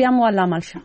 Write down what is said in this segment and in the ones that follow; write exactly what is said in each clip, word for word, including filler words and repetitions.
بیا معلم شم.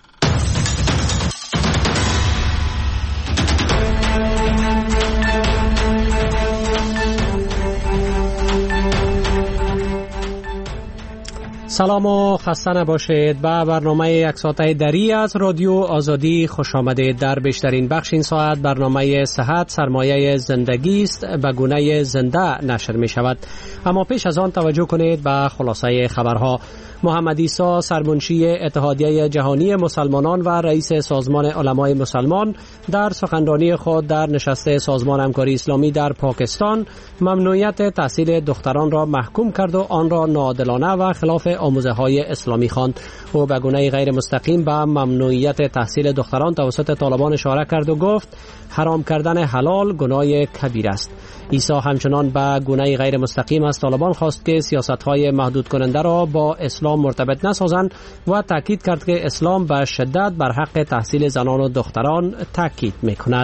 سلام و خسته نباشید. به برنامه یک ساعته دری از رادیو آزادی خوش آمدید. در بیشترین بخش این ساعت برنامه صحت سرمایه زندگی است به گونه زنده نشر می شود. اما پیش از آن توجه کنید به خلاصه خبرها. محمد عیسی سرمنشی اتحادیه جهانی مسلمانان و رئیس سازمان علمای مسلمان در سخنرانی خود در نشست سازمان همکاری اسلامی در پاکستان ممنوعیت تحصیل دختران را محکوم کرد و آن را ناعادلانه و خلاف آموزه های اسلامی خواند. او به گونه غیر مستقیم به ممنوعیت تحصیل دختران توسط طالبان اشاره کرد و گفت حرام کردن حلال گناه کبیر است. عیسی همچنان به گونه غیر مستقیم از طالبان خواست که سیاست‌های محدود کننده را با اسلام مرتبط نسازند و تاکید کرد که اسلام به شدت بر حق تحصیل زنان و دختران تاکید می‌کند.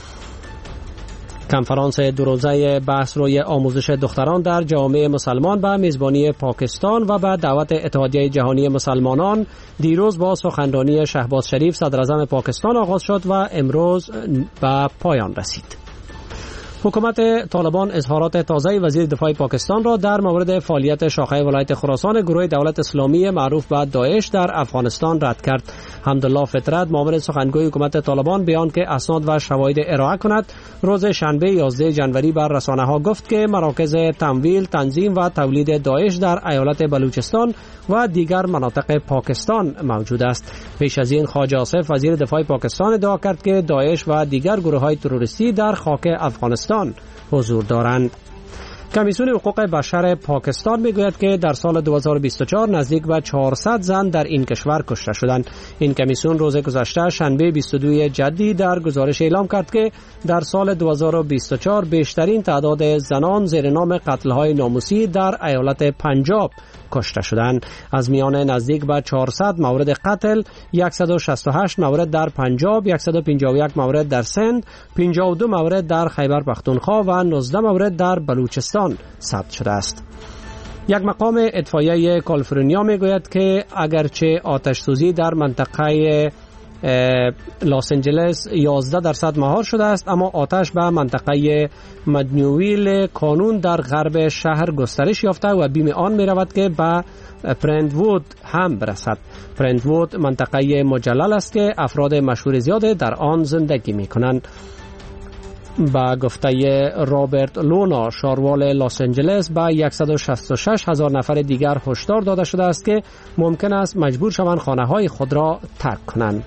کنفرانس دو روزه بحث روی آموزش دختران در جامعه مسلمان به میزبانی پاکستان و به دعوت اتحادیه جهانی مسلمانان دیروز با سخنرانی شهباز شریف صدر اعظم پاکستان آغاز شد و امروز به پایان رسید. حکومت طالبان اظهارات تازه وزیر دفاع پاکستان را در مورد فعالیت شاخه ولایت خراسان گروه دولت اسلامی معروف به داعش در افغانستان رد کرد. حمدالله فطرت معاون سخنگوی حکومت طالبان بیان که اسناد و شواهد ارائه کند روز شنبه یازده ژانویه بر رسانه‌ها گفت که مراکز تمویل، تنظیم و تولید داعش در ایالت بلوچستان و دیگر مناطق پاکستان موجود است. پیش از این خواجه آصف وزیر دفاع پاکستان ادعا کرد که داعش و دیگر گروه‌های تروریستی در خاک افغانستان حضور دارند. کمیسیون حقوق بشر پاکستان میگوید که در سال دو هزار و بیست و چهار نزدیک به چهارصد زن در این کشور کشته شدند. این کمیسیون روز گذشته شنبه بیست و دو جدی در گزارش اعلام کرد که در سال دو هزار و بیست و چهار بیشترین تعداد زنان زیر نام قتل‌های ناموسی در ایالت پنجاب کشته شدند. از میان نزدیک به چهارصد مورد قتل، صد و شصت و هشت مورد در پنجاب، صد و پنجاه و یک مورد در سند، پنجاه و دو مورد در خیبر پختونخوا و نوزده مورد در بلوچستان ثبت شده است. یک مقام اطفائیه کالیفرنیا میگوید که اگرچه آتش سوزی در منطقه لاس آنجلس یازده درصد مهار شده است، اما آتش به منطقه مدنیویل کانون در غرب شهر گسترش یافته و بیم آن می رود که به برندوود هم برسد. برندوود منطقه مجلل است که افراد مشهور زیاد در آن زندگی می کنند. با گفته رابرت لونا شاروال لاس آنجلس به صد و شصت و شش هزار نفر دیگر هشدار داده شده است که ممکن است مجبور شوند خانه‌های خود را ترک کنند.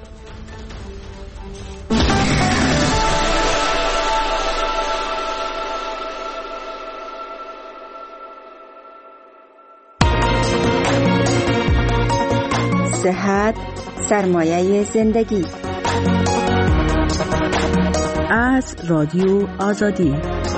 صحت سرمایه زندگی از رادیو آزادی.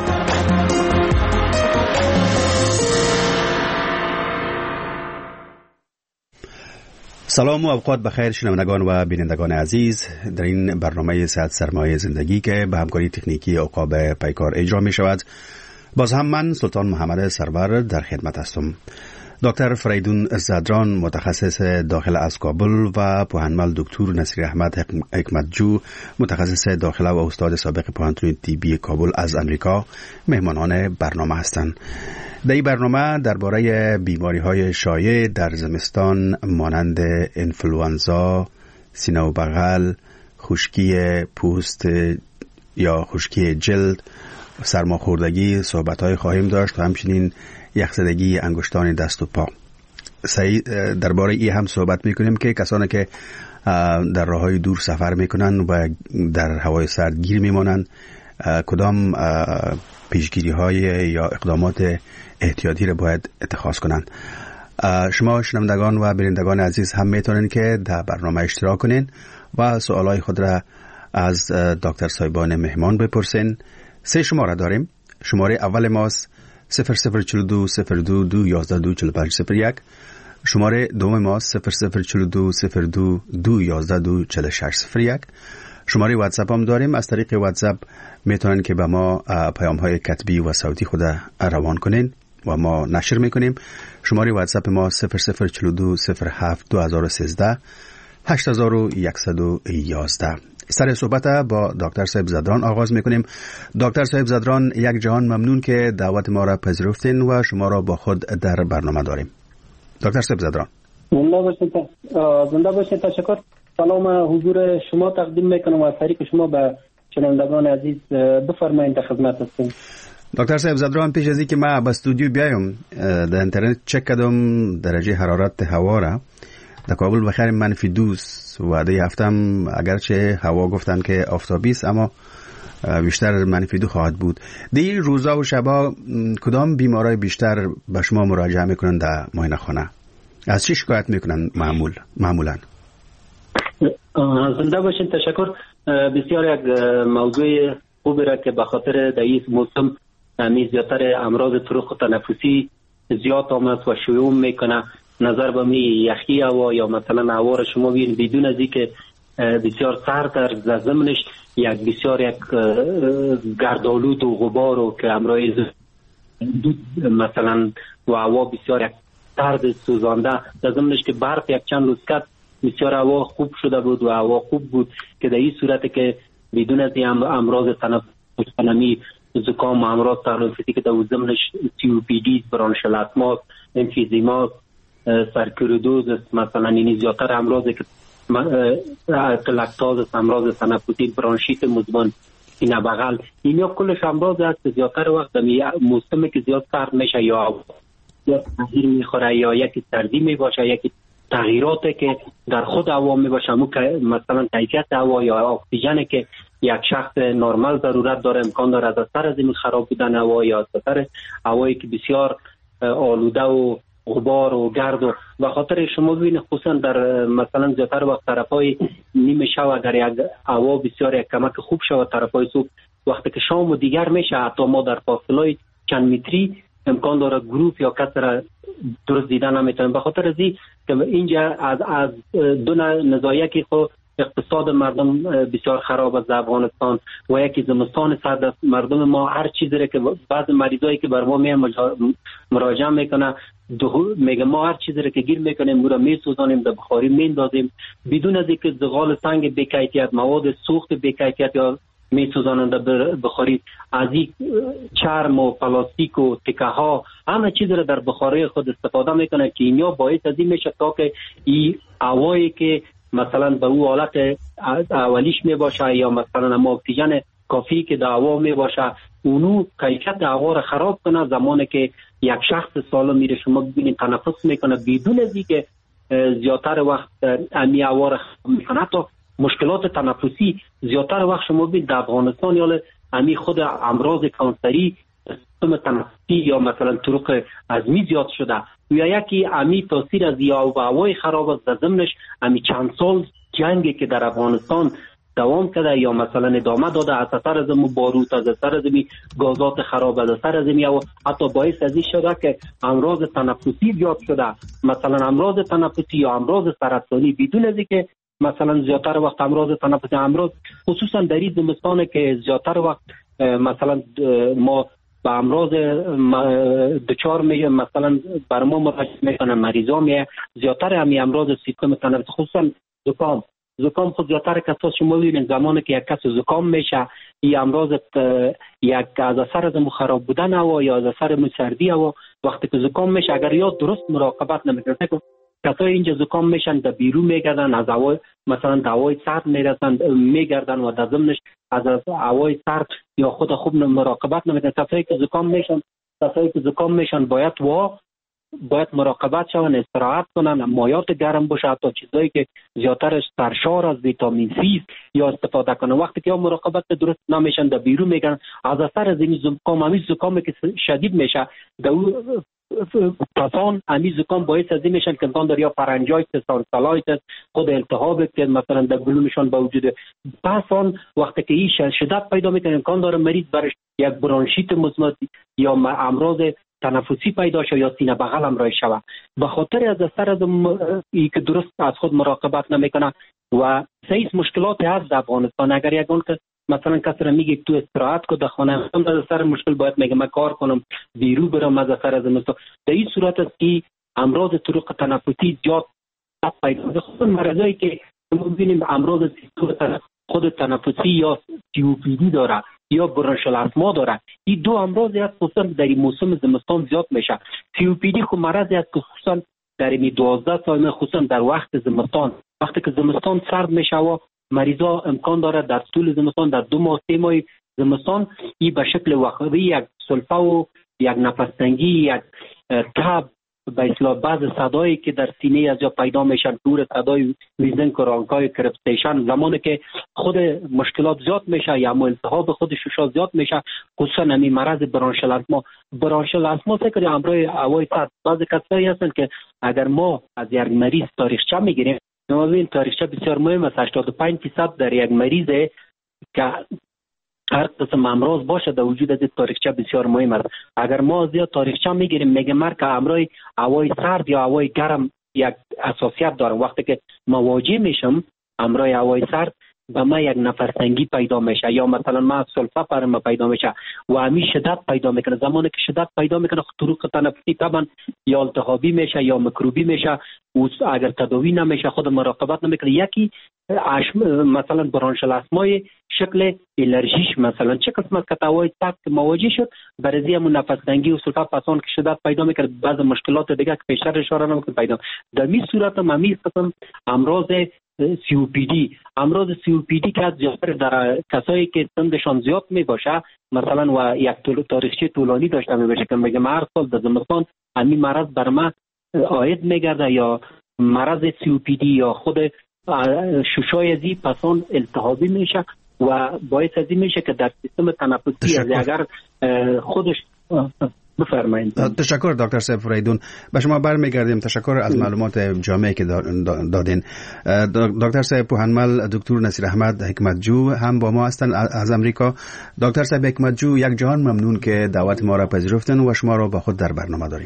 سلام و اوقات بخیر شنوندگان و بینندگان عزیز. در این برنامه صحت سرمایه زندگی که به همکاری تکنیکی عقاب پیکار اجرا می شود، باز هم من سلطان محمد سرور در خدمت هستم. دکتر فریدون زدران متخصص داخل از کابل و پوهنمل دکتر نصیر احمد حکمتجو متخصص داخل و استاد سابق پوهنتون طبی کابل از امریکا مهمانان برنامه هستند. در این برنامه درباره بیماری‌های شایع در زمستان مانند انفلوانزا، سینه و بغل، خشکی پوست یا خشکی جلد، سرماخوردگی صحبت‌های خواهیم داشت و همچنین یخزدگی انگشتان دست و پا. درباره این هم صحبت میکنیم که کسانی که در راههای دور سفر میکنن و در هوای سرد گیر میمانند کدام پیشگیری های یا اقدامات احتیاطی را باید اتخاذ کنند. شما شنوندگان و بینندگان عزیز هم میتونین که در برنامه اشتراک کنین و سوالای خود را از دکتر صاحبان مهمان بپرسین. سه شماره داریم. شماره اول ماست صفر صفر چهل و دو صفر دو دو یازده دو چهل و پنج صفر یک. شماره دوم ماست صفر صفر چهل و دو صفر دو دو یازده دو چهل و شش صفر یک. شماره واتساپ هم داریم. از طریق واتساپ میتونن که به ما پیام های کتبی و صوتی خود روان کنین. و ما نشر میکنیم. شماره واتساپ ما صفر صفر چهل و دو صفر هفت دو هزار و سیزده هشت هزار و صد و یازده. سر صحبت با دکتر صاحب زدران آغاز میکنیم. دکتر صاحب زدران، یک جهان ممنون که دعوت ما را پذیرفتین و شما را با خود در برنامه داریم. دکتر صاحب زدران زنده باشید. زنده باشید. تشکر. سلام حضور شما تقدیم میکنم و طریق شما به شنوندگان عزیز بفرمایید، در خدمت هستیم. دکتر صاحب زدران، پیش از اینکه ما به استودیو بیایم در اینترنت چک کردم درجه حرارت هوا را. در کابل بخیر منفی دوست و ده هفتم اگرچه هوا گفتن که آفتابی است اما بیشتر منفی دو خواهد بود. در روزا و شبا کدام بیمارای بیشتر به شما مراجعه میکنن در معاینه خانه؟ از چی شکایت میکنن معمول معمولا؟ زنده باشین. تشکر. بسیار یک موضوع خوبی را که به خاطر در این موسم می زیادتر امراض طرق تنفسی زیاد آمد و شیوع میکنه. نظر به می یخی هوا یا مثلا هوا را شما بین بدون از اینکه بسیار سرد در ضمنش یک بسیار یک گردآلود و غبار و که امراض مثلا و هوا بسیار یک سرد سوزانده در ضمنش که برف یک چند روز کرد بسیار هوا خوب شده بود و هوا خوب بود که در این صورت که بدون از این امراض تنفسی زکام و امراض تنفسی که در ضمنش سی او پی دی، برانشل اسما، امفیزیما، سرکوریدوز مثلا این زیادتر امراض که لاکتاز، امراض تنفسی، برانشیت مزمن، سینه بغل، اینا کلش امراض است. زیادتر وقت موسمی که زیاد سرد میشه یا یا تغییر میخوره یا یکی سردی میباشه، یکی تغییراتی که در خود هوا میباشه، مثلا کیفیت هوا یا اکسیژن که یک شخص نرمال ضرورت داره امکان داره از اثر از این خراب بودن هوا یا از اثر هوایی که بسیار آلوده و غبار و گرد و به خاطر شما ببینید خصوصا در مثلا زیادتر وقت طرفای نیمه شب اگر یک هوا بسیار یک کمک خوب شود طرفای صبح وقتی که شام و دیگر میشه حتی ما در فاصله چند متری امکان داره گروپ یا کس را درست دیدن نمیتونیم. به خاطر از این که اینجا از از دو نزاعی که خود اقتصاد مردم بسیار خراب است در افغانستان و یکی زمستان سرد است. مردم ما هر چیزی را که بعض مریضایی که بر ما میان مراجعه میکنه میگه ما هر چیزی را که گیر میکنیم او را میسوزانیم در بخاری میندازیم بدون از اینکه زغال سنگ بی‌کیفیت، مواد سوخت بی‌کیفیت یا میسوزانند در بخاری، از این چرم و پلاستیک و تکه ها همه چیز را در بخاری خود استفاده میکنه که اینا باعث از این میشه تا که این هوایی که مثلا به او حالت اولیش می باشه یا مثلا ما اکسیژن کافی که در هوا می باشه اونو کیفیت هوا را خراب کنه. زمانی که یک شخص سالم میره شما ببینید تنفس میکنه بدون از اینکه زیادتر وقت امی هوا را خراب میکنه. حتی مشکلات تنفسی زیادتر وقت شما ببینید در افغانستان یا امی خود امراض کانسری سیستم تنفسی یا مثلا طرق هضمی زیاد شده یا یکی امی تاثیر از یا و هوای خراب است. در ضمنش امی چند سال جنگی که در افغانستان دوام کرده یا مثلا ادامه داده از اثر از باروت، از اثر از گازات خراب، از اثر از و حتی باعث از این شده که امراض تنفسی زیاد شده، مثلا امراض تنفسی یا امراض سرطانی بدون از اینکه مثلا زیادتر وقت امراض تنفسی امراض خصوصا در این زمستان که زیادتر وقت مثلا ما با امراض دچار میگه مثلا بر ما مراجعه میکنن مریضا میه زیادتر همین امراض سیستم تنفسی خصوصا زکام زکام خود زیادتر کسا شما ببینید زمانی که یک کس زکام میشه این امراض یک از اثر از خراب بودن هوا یا از اثر سردی هوا وقتی که زکام میشه اگر یا درست مراقبت نمیکنه کسای اینجا زکام میشن در بیرون میگردن از هوا مثلا هوای سرد میرسن میگردن و در ضمنش از هوای سرد یا خود خوب مراقبت نمیکنن. کسایی که زکام میشن کسایی که زکام میشن باید وا باید مراقبت شون، استراحت کنن، مایات گرم باشه، حتی چیزایی که زیادترش سرشار از ویتامین سی یا استفاده کنن. وقتی که مراقبت درست نمیشن در بیرون میگن از اثر از این زکام همین زکامی که شدید میشه در کسان همین زکام باعث از این میشن که امکان داره یا فرنجایتس، سانسالایتس، خود التهاب که مثلا در گلومشان با وجود پس آن وقتی که این شدت پیدا میکنه امکان داره مریض برش یک برانشیت مزمن یا امراض تنفسی پیدا شود یا سینه بغل هم رای شود به خاطر از اثر از ای که درست از خود مراقبت نمیکنه. و سیس مشکلات هست در افغانستان. اگر یگان که مثلا کسی را میگه تو استراحت کو در خانه، من از سر مشکل باید میگه من کار کنم بیرو برم از سر زمستان. در این صورت است که امراض طرق تنفسی زیاد پیدا میشه. خود مرضایی که ما ببینیم امراض خود تنفسی یا سی او پی دی داره یا برانشال آسما داره، این دو امراضی است خصوصا در این موسم زمستان زیاد میشه. سی او پی دی خود مرضی است که خصوصا در این دوازده سال خصوصا در وقت زمستان، وقتی که زمستان سرد میشه و مریضا امکان داره در طول زمستان در دو ماه سه ماه زمستان این به شکل وقتی یک سلفه و یک نفس تنگی، یک تب، به اصطلاح بعض صدایی که در سینه از جا پیدا میشن، دور صدای ویزن کرانکای کرپتیشن، زمانی که خود مشکلات زیاد میشه یا التهاب خود ششا زیاد میشه، خصوصا همین مرض برانشال آسما. برانشال آسما فکر امروی هوای سرد، بعض کسایی هستن که اگر ما از یک مریض تاریخچه میگیریم، این تاریخچه بسیار مهم است. هشتاد و پنج درصد در یک مریض که هر قسم امراض باشه در وجود از تاریخچه بسیار مهم است. اگر ما زیاد تاریخچه میگیریم میگه مرگ که امروی هوای سرد یا هوای گرم یک اساسیت داره. وقتی که مواجه میشم امروی هوای سرد به ما یک نفرتنگی پیدا میشه یا مثلا ما سلفه پر ما پیدا میشه و همین شدت پیدا میکنه. زمانی که شدت پیدا میکنه طرق تنفسی طبعا یا التهابی میشه یا میکروبی میشه و اگر تداوی نمیشه خود مراقبت نمیکنه، یکی مثلا برانشال آسمای شکل الرژیش مثلا چه قسم از کتاوای سخت مواجه شد برای همون نفس تنگی و سلفه پسان که شدت پیدا میکنه، بعض مشکلات دیگه که پیشتر اشاره نمیکنه پیدا. در این صورت هم همین قسم امراض سی او پی دی، امراض سی او پی دی که از زیادتر در کسایی که سنشان زیاد می باشه مثلا و یک تاریخچه طولانی داشته می باشه که میگه هر سال در زمستان همین مرض بر ما عاید میگرده یا مرض سی او پی دی یا خود ششای زی پسان التهابی میشه و باعث از این میشه که در سیستم تنفسی از اگر خودش بفرمایید. تشکر دکتر صاحب فریدون. به شما برمیگردیم. تشکر از معلومات جامعی که دادین. دکتر صاحب پوهنمل دکتر نصیر احمد حکمتجو هم با ما هستند از امریکا. دکتر صاحب حکمتجو، یک جهان ممنون که دعوت ما را پذیرفتن و شما را با خود در برنامه داریم.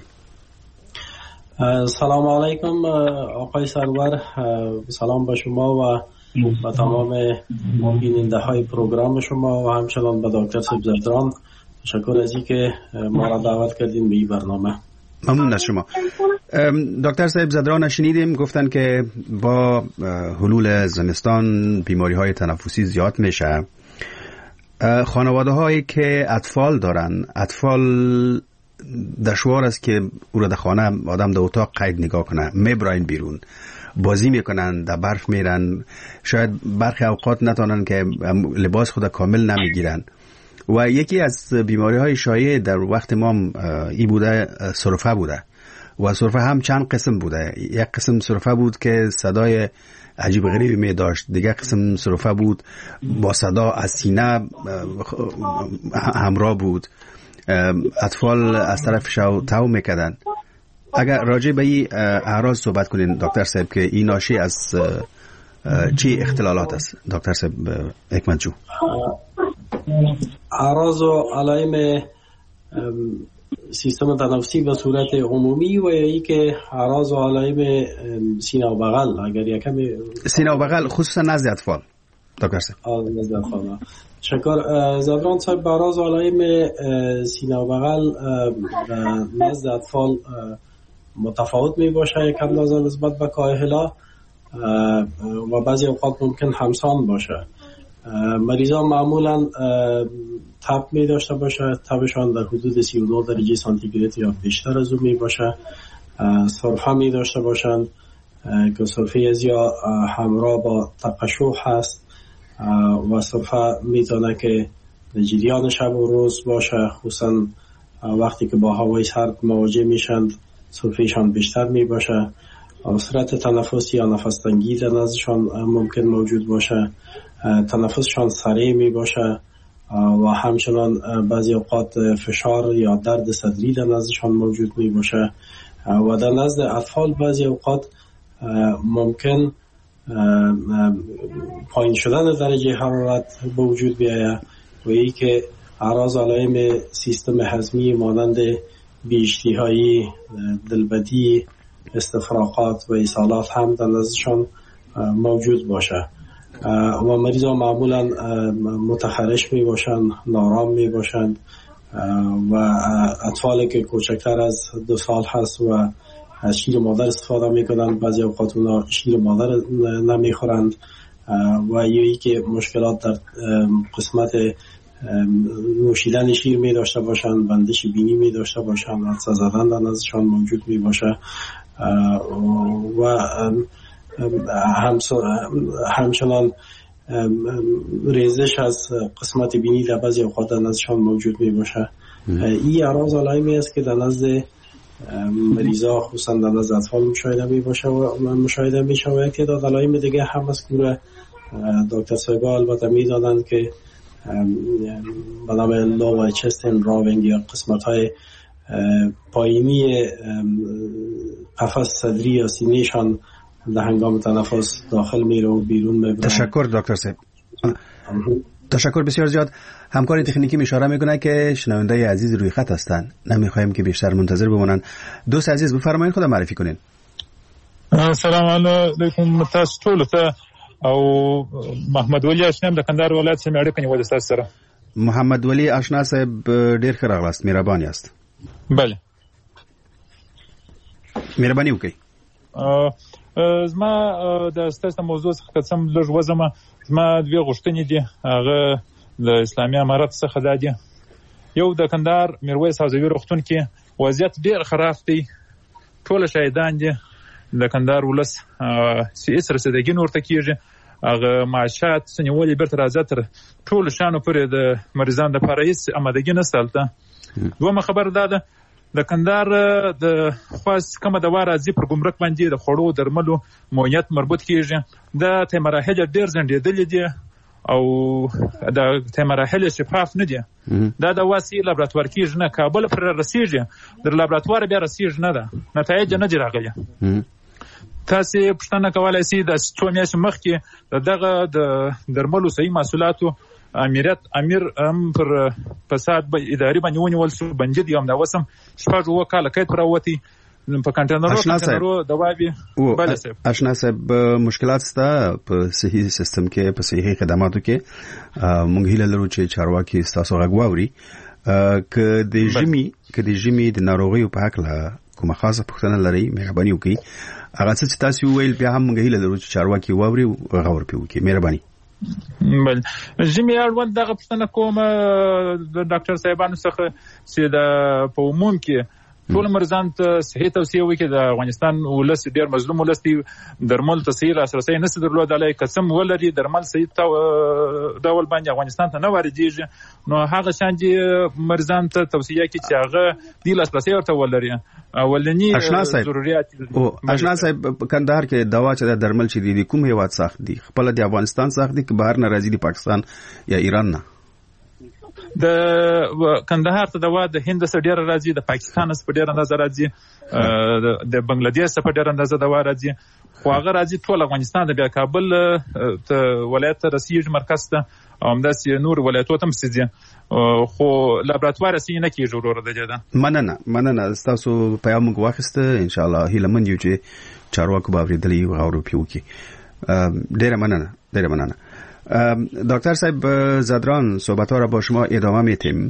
سلام علیکم آقای سرور، سلام به شما و با تمام بیننده های پروگرام شما و همچنان به دکتر صاحب زدران. تشکر از اینکه ما را دعوت کردین به این برنامه. ممنون از شما. دکتر صاحب زدران شنیدیم گفتن که با حلول زمستان بیماری های تنفسی زیاد میشه. خانواده هایی که اطفال دارن، اطفال دشوار است که او را در خانه آدم در اتاق قید نگاه کنه، میبراین بیرون، بازی میکنن، در برف میرن، شاید برخی اوقات نتونن که لباس خود کامل نمیگیرن. و یکی از بیماری های شایع در وقت ما ای بوده سرفه بوده و سرفه هم چند قسم بوده. یک قسم سرفه بود که صدای عجیب غریبی می داشت، دیگه قسم سرفه بود با صدا از سینه همراه بود، اطفال از طرف شو تو میکردن. اگر راجع به این اعراض صحبت کنین دکتر صاحب که این ناشی از چی اختلالات است دکتر صاحب حکمتجو؟ اعراض و علائم سیستم تنفسی به صورت عمومی و ای که اعراض و علائم سینه و بغل، اگر یکم سینه و بغل خصوصا نزد اطفال دکتر صاحب. نزد اطفال. شکر زدران صاحب، به اعراض و علائم سینه و بغل نزد اطفال متفاوت می باشه یکم نظر نسبت به کاهلا و بعضی اوقات ممکن همسان باشه. مریضان معمولا تب می داشته باشه، تبشان در حدود سی و نه درجه سانتیگراد یا بیشتر از اون می باشه. سرفه می داشته باشند که سرفه از یا همراه با تقشح هست و سرفه می تونه که جریان شب و روز باشه، خصوصا وقتی که با هوای سرد مواجه میشند سرفهشان بیشتر می باشه. صورت تنفسی یا نفس تنگی در نزدشان ممکن موجود باشه، تنفسشان سریع می باشه و همچنان بعضی اوقات فشار یا درد صدری در نزدشان موجود می باشه و در نزد اطفال بعضی اوقات ممکن پایین شدن درجه حرارت به وجود بیاید و ای که اعراض علائم سیستم هضمی مانند بی‌اشتهایی، دلبدی، استفراغات و ایصالات هم در نزدشان موجود باشه. و مریض ها معمولا متخرش می باشند، نارام می باشند و اطفالی که کوچکتر از دو سال هست و از شیر مادر استفاده می کنند، بعضی اوقات اونا شیر مادر نمی خورند و یا ای که مشکلات در قسمت نوشیدن شیر می داشته باشند، بندش بینی می داشته باشند، عطسه زدن در نزدشان موجود می باشه و همچنان ریزش از قسمت بینی در بعضی اوقات در نزدشان موجود می باشه. این اعراض علائمی است که در نزد مریضا خصوصا در نزد اطفال مشاهده می باشه و مشاهده می شه و یک تعداد علائم دیگه هم از که دکتر سوگا البته می دادند که به نام لو چست راوینگ یا قسمت های پایینی قفس صدری یا سینه‌شان در هنگام تنفس داخل میره و بیرون میبره. تشکر دکتر صاحب. تشکر بسیار زیاد. همکار تکنیکی اشاره میکنه که شنونده عزیز روی خط هستن، نمیخوایم که بیشتر منتظر بمونن. دوست عزیز بفرمایید، خودم معرفی کنین. السلام علیکم تاسو ټول ته او محمد ولی آشنا د کندهار ولایت څخه اړیکه نیولې تاسو سره. محمد ولی آشنا صاحب ډیر ښه راغلاست، مهرباني یاست. بله مهرباني وکړئ. زما د ستاسو موضوع څخه څم لږ وزمه، زما دوه غوښتنې دي، هغه د اسلامي امارت څخه دا دي. یو د کندهار میرویس حوزوي روغتون کې وضعیت ډیر خراب دی، ټول شهیدان دي د کندهار ولس چې هیڅ رسیدګي نورته کېږي، هغه معاشات سنیولې بیرته راځي تر ټولو شانو پورې د مریضانو دپاره هیڅ امادګي نشته هلته. دویمه خبره دا ده د کندهار د خوا کومه دوا راځي پر ګمرک باندې د خوړو درملو معاینت مربوط کېږي، دا ته مراحل ډېر ځنډېدلي دي او دا ته مراحل شفاف نه دي. دا دوا سي لابراتوار کېږي نه، کابل پر رسېږي، در لابراتوار بیا رسېږي نه، ده نتایج نه دي راغلي. تاسو پوښتنه کولای شئ د څو میاشتو مخکې دغه د درملو صحیح محصولاتو امریت امیر هم پر فساد اداري باندې ونیول شو، بنجد یو همدا وسم شپږ اوه کاله قید پراوتی په کانټینرو کانټینرو دواوی. بله صاحب آشنا صاحب مشکلات ستا په صحي سیستم کې، په صحي خدماتو کې. مونږ هیله لرو چې چارواکي ستاسو غږ واوري. که د ژمي که د ژمي د ناروغیو په هکله کومه خاصه پوښتنه لرئ مهرباني وکړئ. هغه څه چې تاسو وویل بیا هم موږ هیله لرو چې چارواکي واوري او غور پرې وکړي. مهرباني. بله ژمي اړوند دغه پوښتنه کوم د ډاکټر صاحبانو څخه چې د په عموم کې ټول مریضان ته صحي توصیه وکړي. د افغانستان ولس ډېر مظلوم ولس دی، درمل ته صحي لاسرسی نشي درلودلی، که څه ولري درمل صحي ډول باندې افغانستان ته نه واردېږي، نو هغه شان دي مریضان ته توصیه کړي چې هغه دې لاسرسی ورته ولري. اولنی ضرورت او آشنا صاحب کندهار کې دوا چې د درمل چې دي کوم هیواد ساخت دي؟ خپل د افغانستان ساخت دي که بهر نه راځي، د پاکستان یا ایران نه؟ د کندهار ته دوا د هند څخه ډیره راځي، د پاکستان څخه ډیره اندازه راځي، د بنگلاديش څخه ډیره اندازه دوا راځي، خو هغه راځي ټول افغانستان ته. بیا کابل ته ولایت ته رسیږي مرکز ته، او همداسې نور ولایتو ته هم ځي، خو لابراتوار یې نه کېږي. وروره د دې ده. مننه مننه ستاسو پیغام موږ واخیسته. انشاءالله هیله مند یو چې چارواکو به اورېدلی او غور پرې وکړي. ډیره مننه ډیره مننه. دکتر صاحب زدران صحبت ها را با شما ادامه میتیم.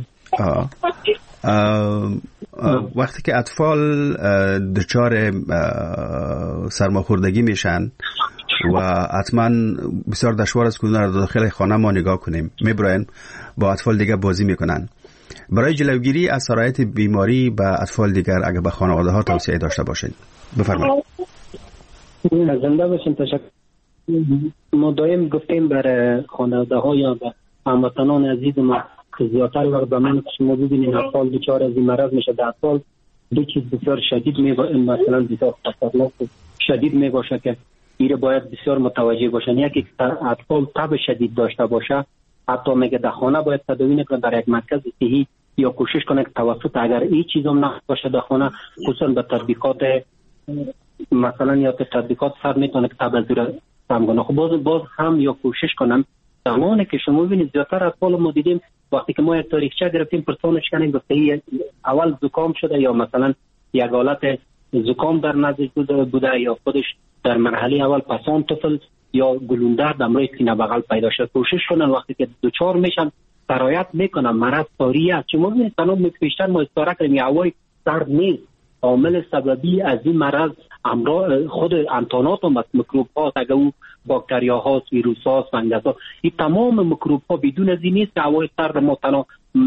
وقتی که اطفال دچار سرماخوردگی میشن و حتما بسیار دشوار است که اونها را داخل خانه ما نگاه کنیم، میبراین با اطفال دیگر بازی میکنن. برای جلوگیری از سرایت بیماری به اطفال دیگر اگر به خانواده ها توصیه داشته باشید بفرمایید. زنده باشین. تشکر. ما دائم گفتیم برای خانواده ها یا به هموطنان عزیز ما که زیادتر وقت به من شما ببینید اطفال دچار از این مرض میشه، در اطفال دو چیز بسیار شدید می مثلا بسیار خطرناک شدید می باشه که ایره باید بسیار متوجه باشن. یکی که اطفال تب شدید داشته باشه، حتی میگه در خانه باید تداوی نکنه، در یک مرکز صحی یا کوشش کنه که توسط اگر این چیزا نباشه در خانه، خصوصا به تطبیقات مثلا یا تطبیقات سر میتونه که تب از کم کنه. خب باز باز هم یا کوشش کنم زمانی که شما ببینید زیادتر اطفال ما دیدیم وقتی که ما یک تاریخچه گرفتیم پرسانش کنیم گفته اول زکام شده یا مثلا یک حالت زکام در نزدیک بوده, بوده یا خودش در مرحله اول پسان طفل یا گلوندر دمرای سینه بغل پیدا شد. کوشش کنن وقتی که دچار میشن سرایت میکنن مرض ساری است. چون ما تمام پیشتر ما استفاده کردیم هوای سرد نیست عامل سببی از این مرض امراض خود انتانات و میکروب ها، اگر او باکتریا ها، ویروس ها، فنگس ها، این تمام میکروب ها بدون از این نیست که هوای سرد ما تنها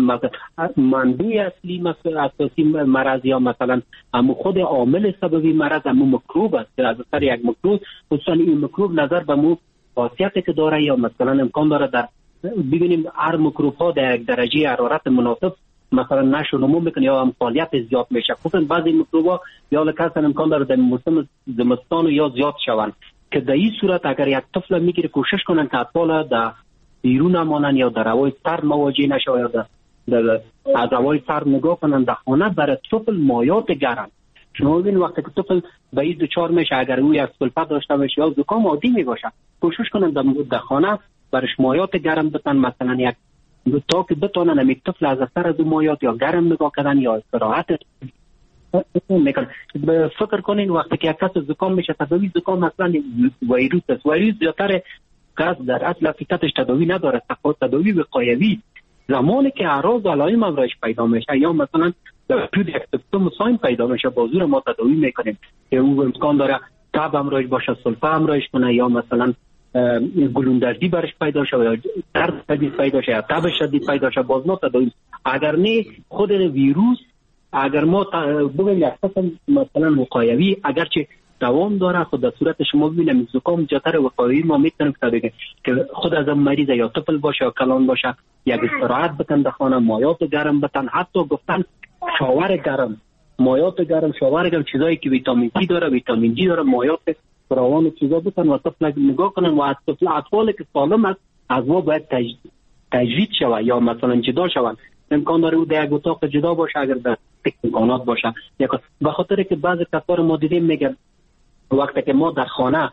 منبع اصلی اساسی مرض یا مثلا امو خود عامل سببی مرض امو میکروب است. از اثر یک میکروب، خصوصا این میکروب نظر به مو خاصیتی که داره یا مثلا امکان داره در ببینیم هر میکروب ها در یک درجه حرارت مناسب مثلا نشو نمو میکنه یا هم فعالیت زیاد میشه. خصوصا بعضی میکروب ها یا لکه امکان داره در موسم زمستان یا زیاد شوند که در این صورت اگر یک طفل میگیره کوشش کنن که اطفال در بیرون مانن یا در هوای سرد مواجه نشه یا در در از هوای سرد نگاه کنن. در خانه برای طفل مایات گرم، شما ببین وقتی که طفل به این دچار میشه اگر او یک سلفت داشته باشه یا زکام عادی میباشه کوشش کنن در خانه برش مایات گرم بتن، مثلا یک تا که بتونن امی طفل از اثر از مایات یا گرم نگاه کردن یا استراحت میکنن. فکر کنین وقتی که یک کس زکام میشه تداوی زکام مثلا ویروس است، ویروس زیادتر کس در اصل حقیقتش تداوی نداره، تداوی وقایوی. زمانی که اعراض و علائم امراض پیدا میشه یا مثلا در یک سیمپتوم ساین پیدا میشه با زور ما تداوی میکنیم که او امکان داره تب امراض باشه، سلفه امراض کنه یا مثلا گلوندردی برش پیدا شه یا درد شدید پیدا شه یا تب شدید پیدا شه، باز ما تداوی. اگر نه خود ویروس اگر ما بگیم یک قسم مثلا وقایوی اگرچه دوام داره خود در صورت شما ببینیم زکام جاتر وقایوی ما میتونیم که که خود از مریض یا طفل باشه یا کلان باشه یک استراحت بتن در خانه، مایات گرم بتن، حتی گفتن شاور گرم، مایات گرم، شاور گرم، چیزایی که ویتامین سی داره، ویتامین دی داره، مایات فراوان چیزا بتن و طفل نگاه کنن و از طفل اطفالی که سالم است از ما باید تجدید شوه یا مثلا جدا شوند. امکان داره او در یک اتاق جدا باشه اگر در امکانات باشه. به خاطر که بعضی کسان ما دیدیم میگن وقتی که ما در خانه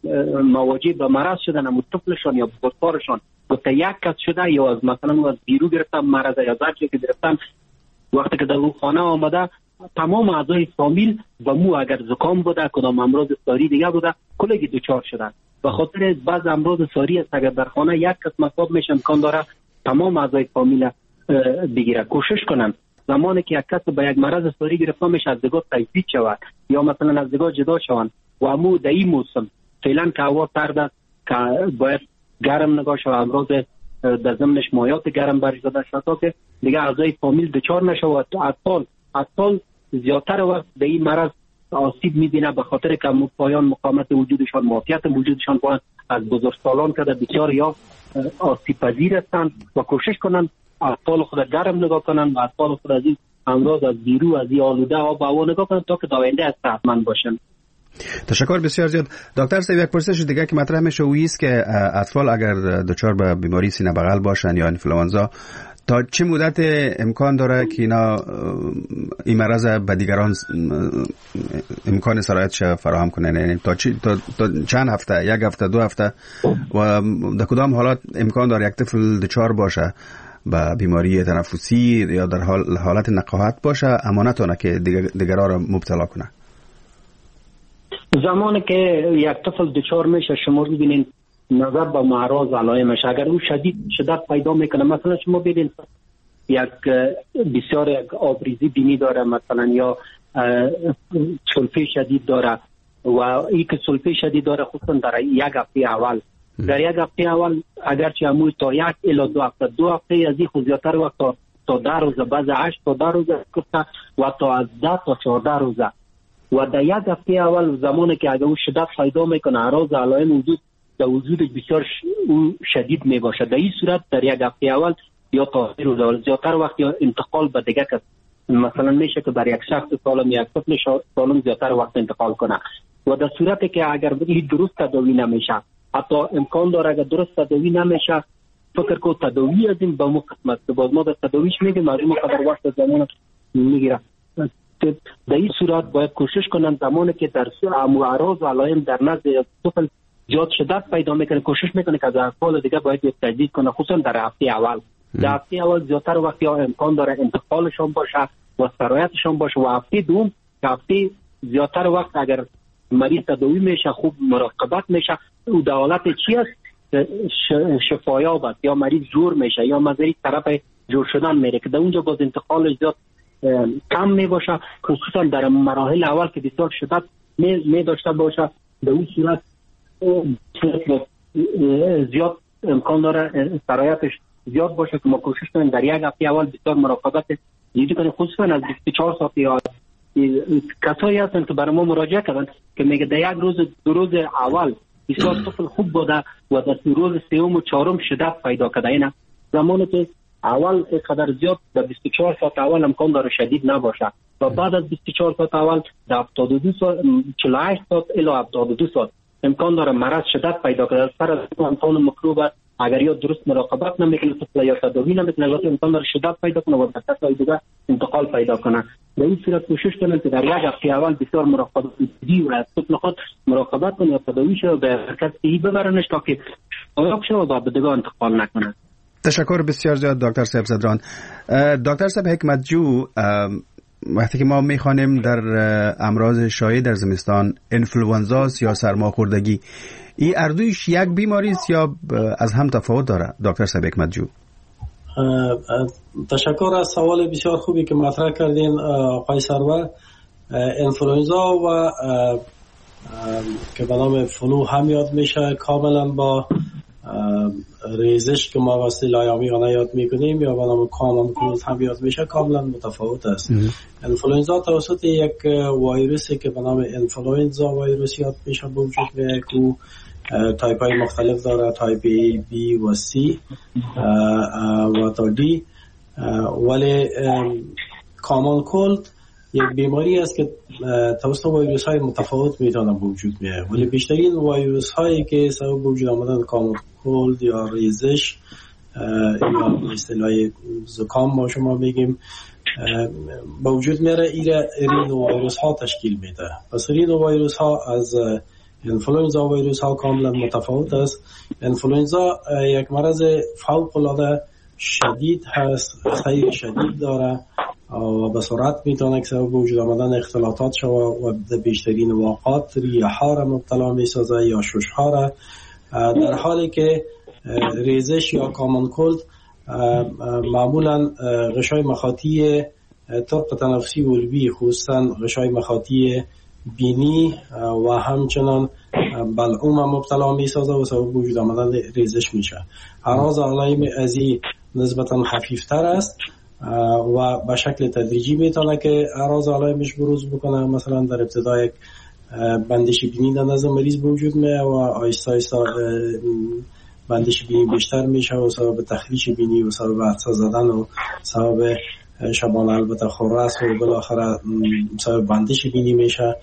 مواجه به مرض شدن اما طفلشان یا بزرگوارشان گفته یک کس شده یا از مثلا از بیرو گرفتن مرض یا زرچه که گرفتن، وقتی که در اون خانه آمده تمام اعضای فامیل و مو اگر زکام بوده کدام امراض ساری دیگه بوده کلگی دچار شدن. به خاطر بعض امراض ساری است اگر در خانه یک کس مصاب میشه امکان داره تمام اعضای فامیل بگیره. کوشش کنن زمانی که یک کس به یک مرض ساری گرفته میشه از دیگه تجدید شود یا مثلا از دیگه جدا شوند و امو در این موسم فعلا که هوا سرد است که باید گرم نگاه شود، امراض در ضمنش مایات گرم برش داده شد تا که دیگه اعضای فامیل دچار نشه و اطفال اطفال زیادتر وقت به این مرض آسیب میبینه به خاطر که پایان مقاومت وجودشان، معافیت وجودشان باید از بزرگسالان که بسیار یا آسیب پذیر هستند و کوشش کنن اطفال خود گرم نگاه کنن و اطفال خود از این امراض از بیرو از این آلوده آب و هوا نگاه کنن تا که داینده از صحتمند باشن. تشکر بسیار زیاد. دکتر صاحب یک پرسش دیگه که مطرح میشه و است که اطفال اگر دچار به بیماری سینه بغل باشن یا انفلوانزا تا چه مدت امکان داره که اینا این مرض به دیگران امکان سرایتش فراهم کنن؟ یعنی تا, تا, تا چند هفته، یک هفته، دو هفته و در کدام حالات امکان داره یک طفل دچار باشه به بیماری تنفسی یا در حال حالت نقاهت باشه اما نتونه که دیگران را مبتلا کنه؟ زمانی که یک طفل دچار میشه شما ببینید نظر به معراض علائمش اگر او شدید شدت پیدا میکنه، مثلا شما ببینید یک بسیار یک آبریزی بینی داره مثلا یا سلفه شدید داره و این که سلفه شدید داره خصوصا در یک هفته اول در یک هفته اول اگرچه اموی تا یک الی دو هفته دو هفته از این خوزیاتر وقت تا, تا ده روزه بعض هشت تا ده روزه و تا از ده تا چهارده روزه و در یک هفته اول زمانی که اگر او شدت پیدا میکنه اعراض علائم وجود در وجودش بسیار شدید می باشه، در این صورت در یک هفته اول یا تا روز اول زیادتر وقت یا انتقال به دیگه کس مثلا میشه که بر یک شخص سالم یک طفل سالم زیادتر وقت انتقال کنه و در صورتی که اگر این درست تداوی نمیشه حتی امکان داره اگر درست تداوی نمیشه فکر کو تداوی از این به مو قسمت که باز ما به تداویش میگیم معلوم قدر وقت زمان میگیره. در این صورت باید کوشش کنن زمانی که در اعراض و علائم در نزد طفل زیاد شدت پیدا میکنه کوشش میکنه که از اطفال دیگه باید یک تجدید کنه خصوصا در هفته اول. در هفته اول زیادتر وقتی امکان داره انتقالشون باشه و سرایتشون باشه و هفته دوم که هفته زیادتر وقت اگر مریض تداوی میشه، خوب مراقبت میشه. او دولت چی است؟ شفایاب است، یا مریض جور میشه یا مزاری طرف جور شدن میره که در اونجا باز انتقالش زیاد کم میباشه، خصوصا در مراحل اول که بسیار شدت می داشته باشه. به اون صورت زیاد امکان داره سرایتش زیاد باشه که ما کوشش کنیم در یک هفته اول بسیار مراقبت زیادی کنیم، خصوصا از بیست و چهار ساعت. یا کسایی هستن که برای ما مراجعه کردن که میگه در یک روز دو روز اول بسیار طفل خوب بوده و در روز سوم و چهارم شدت پیدا کرده. اینا زمانی که اول قدر زیاد در بیست و چهار ساعت اول امکان داره شدید نباشه و بعد از بیست و چهار ساعت اول در هفتاد و دو ساعت چهل و هشت ساعت الی هفتاد و دو ساعت امکان داره مرض شدت پیدا کنه. سر از امکان میکروب اگر یا درست مراقبت نمیکنه طفل یا تداوی نمیکنه امکان داره شدت پیدا کنه و در کسای دیگه انتقال پیدا کنه. به این صورت کوشش کنن که در یک هفته اول بسیار مراقبت جدی و از طفل خود مراقبت کنه یا تداوی شه و به حرکت صحیح ببرنش تا که شفایاب شه و به دیگه انتقال نکنه. تشکر بسیار زیاد دکتر صاحب صدران. دکتر صاحب حکمتجو، وقتی که ما میخوانیم در امراض شایع در زمستان انفلوئنزا یا سرماخوردگی، این اردویش یک بیماری است یا از هم تفاوت داره دکتر صاحب حکمتجو؟ تشکر از سوال بسیار خوبی که مطرح کردین آقای سرور. انفلوئنزا و که به نام فلو هم یاد میشه کاملا با ریزش که ما واسه لایامی آنها یاد میکنیم یا به نام کامن کولد هم یاد میشه کاملا متفاوت است. انفلوئنزا توسط یک ویروسی که به نام انفلوئنزا ویروس یاد میشه به وجود میاد که تایپ های مختلف داره، تایپ A، B و C و تا D. ولی کامن کولد یک بیماری است که توسط ویروس های متفاوت میتونه به وجود بیاید، ولی بیشترین ویروس هایی که سبب به وجود آمدن کامن کولد یا ریزش یا به اصطلاح زکام ما شما میگیم به وجود میاره، ایره رینو ویروس ها تشکیل میده. پس رینو ویروس ها از انفلوئنزا ویروس ها کاملا متفاوت است. انفلوئنزا یک مرض فوق العاده شدید هست، خیلی شدید داره و به سرعت میتونه که سبب وجود آمدن اختلاطات شود و در بیشترین واقعات ریح‌ها را مبتلا میسازه یا شش‌ها را، در حالی که ریزش یا کامن کولد معمولا غشای مخاطی طرق تنفسی علوی خصوصا غشای مخاطی بینی و همچنان بلعوم مبتلا میسازه و سبب وجود آمدن ریزش میشه. اعراض علائم ازی نسبتا خفیفتر است و به شکل تدریجی میتونه که اعراض علائمش بروز بکنه. مثلا در ابتدا یک بندش بینی در نزد مریض به وجود میاد و آهسته آهسته بندش بینی بیشتر میشه و سبب تخلیش بینی و سبب عطسه زدن و سبب شبانه البته خورس و بالاخره سبب بندش بینی میشه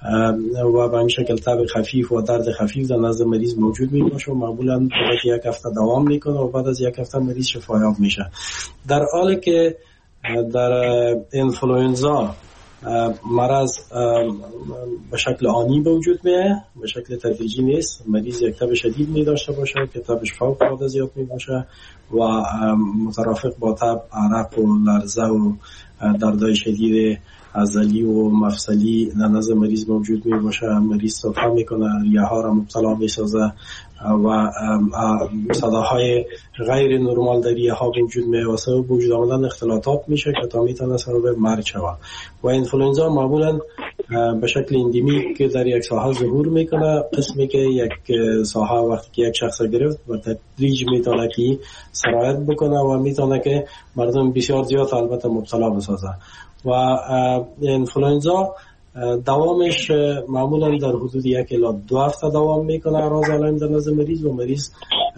و به این شکل تب خفیف و درد خفیف در نزد مریض موجود می باشه و معمولا بعد یک هفته دوام میکنه و بعد از یک هفته مریض شفایاب میشه. در حالی که در انفلوئنزا مرض به شکل آنی به وجود میاد، به شکل تدریجی نیست. مریض یک تب شدید می داشته باشه که تبش فوق العاده زیاد می باشه و مترافق با تب عرق و لرزه و دردهای شدید عضلی و مفصلی در نزد مریض موجود می باشه. مریض صفحه میکنه، ریه‌ها را مبتلا میسازه و صداهای غیر نرمال در ریه‌ها وجود می و سبب وجود آمدن اختلاطات میشه که تا میتونه سبب مرگ شود. و انفلوئنزا معمولا به شکل اندیمیک در یک ساحه ظهور میکنه، قسمی که یک ساحه وقتی که یک شخص گرفت و تدریج میتونه که سرایت بکنه و میتونه که مردم بسیار زیاد البته مبتلا بسازه. و انفلوئنزا دوامش معمولا در حدود یک الی دو هفته دوام میکنه اعراض علائم در نزد مریض و مریض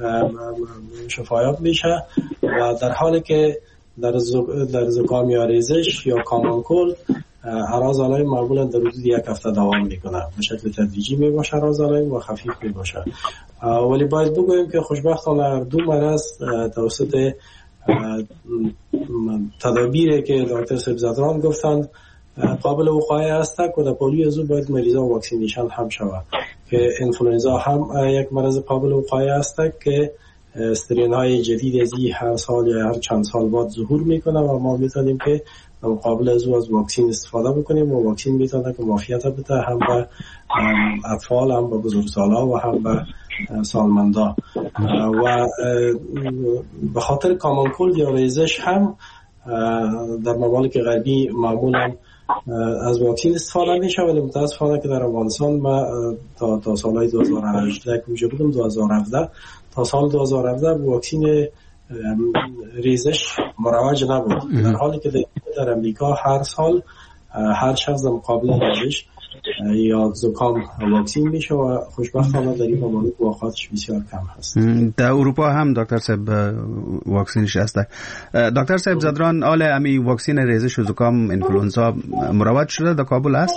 شفایاب میشه و در حالی که در در زکام یا ریزش یا کامن کولد اعراض علائم معمولا در حدود یک هفته دوام میکنه، به شکل تدریجی میباشه اعراض علائم و خفیف میباشه. ولی باید بگوییم که خوشبختانه هر دو مرض توسط تدابیری که دکتر سبزدران گفتند قابل وقایع است و در پولیو از او باید مریضا واکسینیشن هم شود که انفلوئنزا هم یک مرض قابل وقایع است که استرین های جدید از این هر سال یا هر چند سال بعد ظهور میکنه و ما میتونیم که مقابل از او از واکسین استفاده بکنیم و واکسین میتونه که معافیت بده هم به اطفال، هم به بزرگسال‌ها و هم به سالمندا. و به خاطر کامان کولد یا ریزش هم در ممالک غربی معمولا از واکسین استفاده میشه، ولی متاسفانه که در افغانستان ما تا تا سال دو هزار و هجده که بودم دو هزار و هفده تا سال دو هزار و هفده واکسین ریزش مروج نبود، در حالی که در امریکا هر سال هر شخص در مقابل ریزش یا زکام واکسین میشه و خوشبختانه در این ممالک واقعاتش بسیار کم هست. در اروپا هم دکتر صاحب واکسینش هست. دکتر صاحب زدران، آل امی واکسین ریزش و زکام انفلوئنزا مروج شده در کابل است؟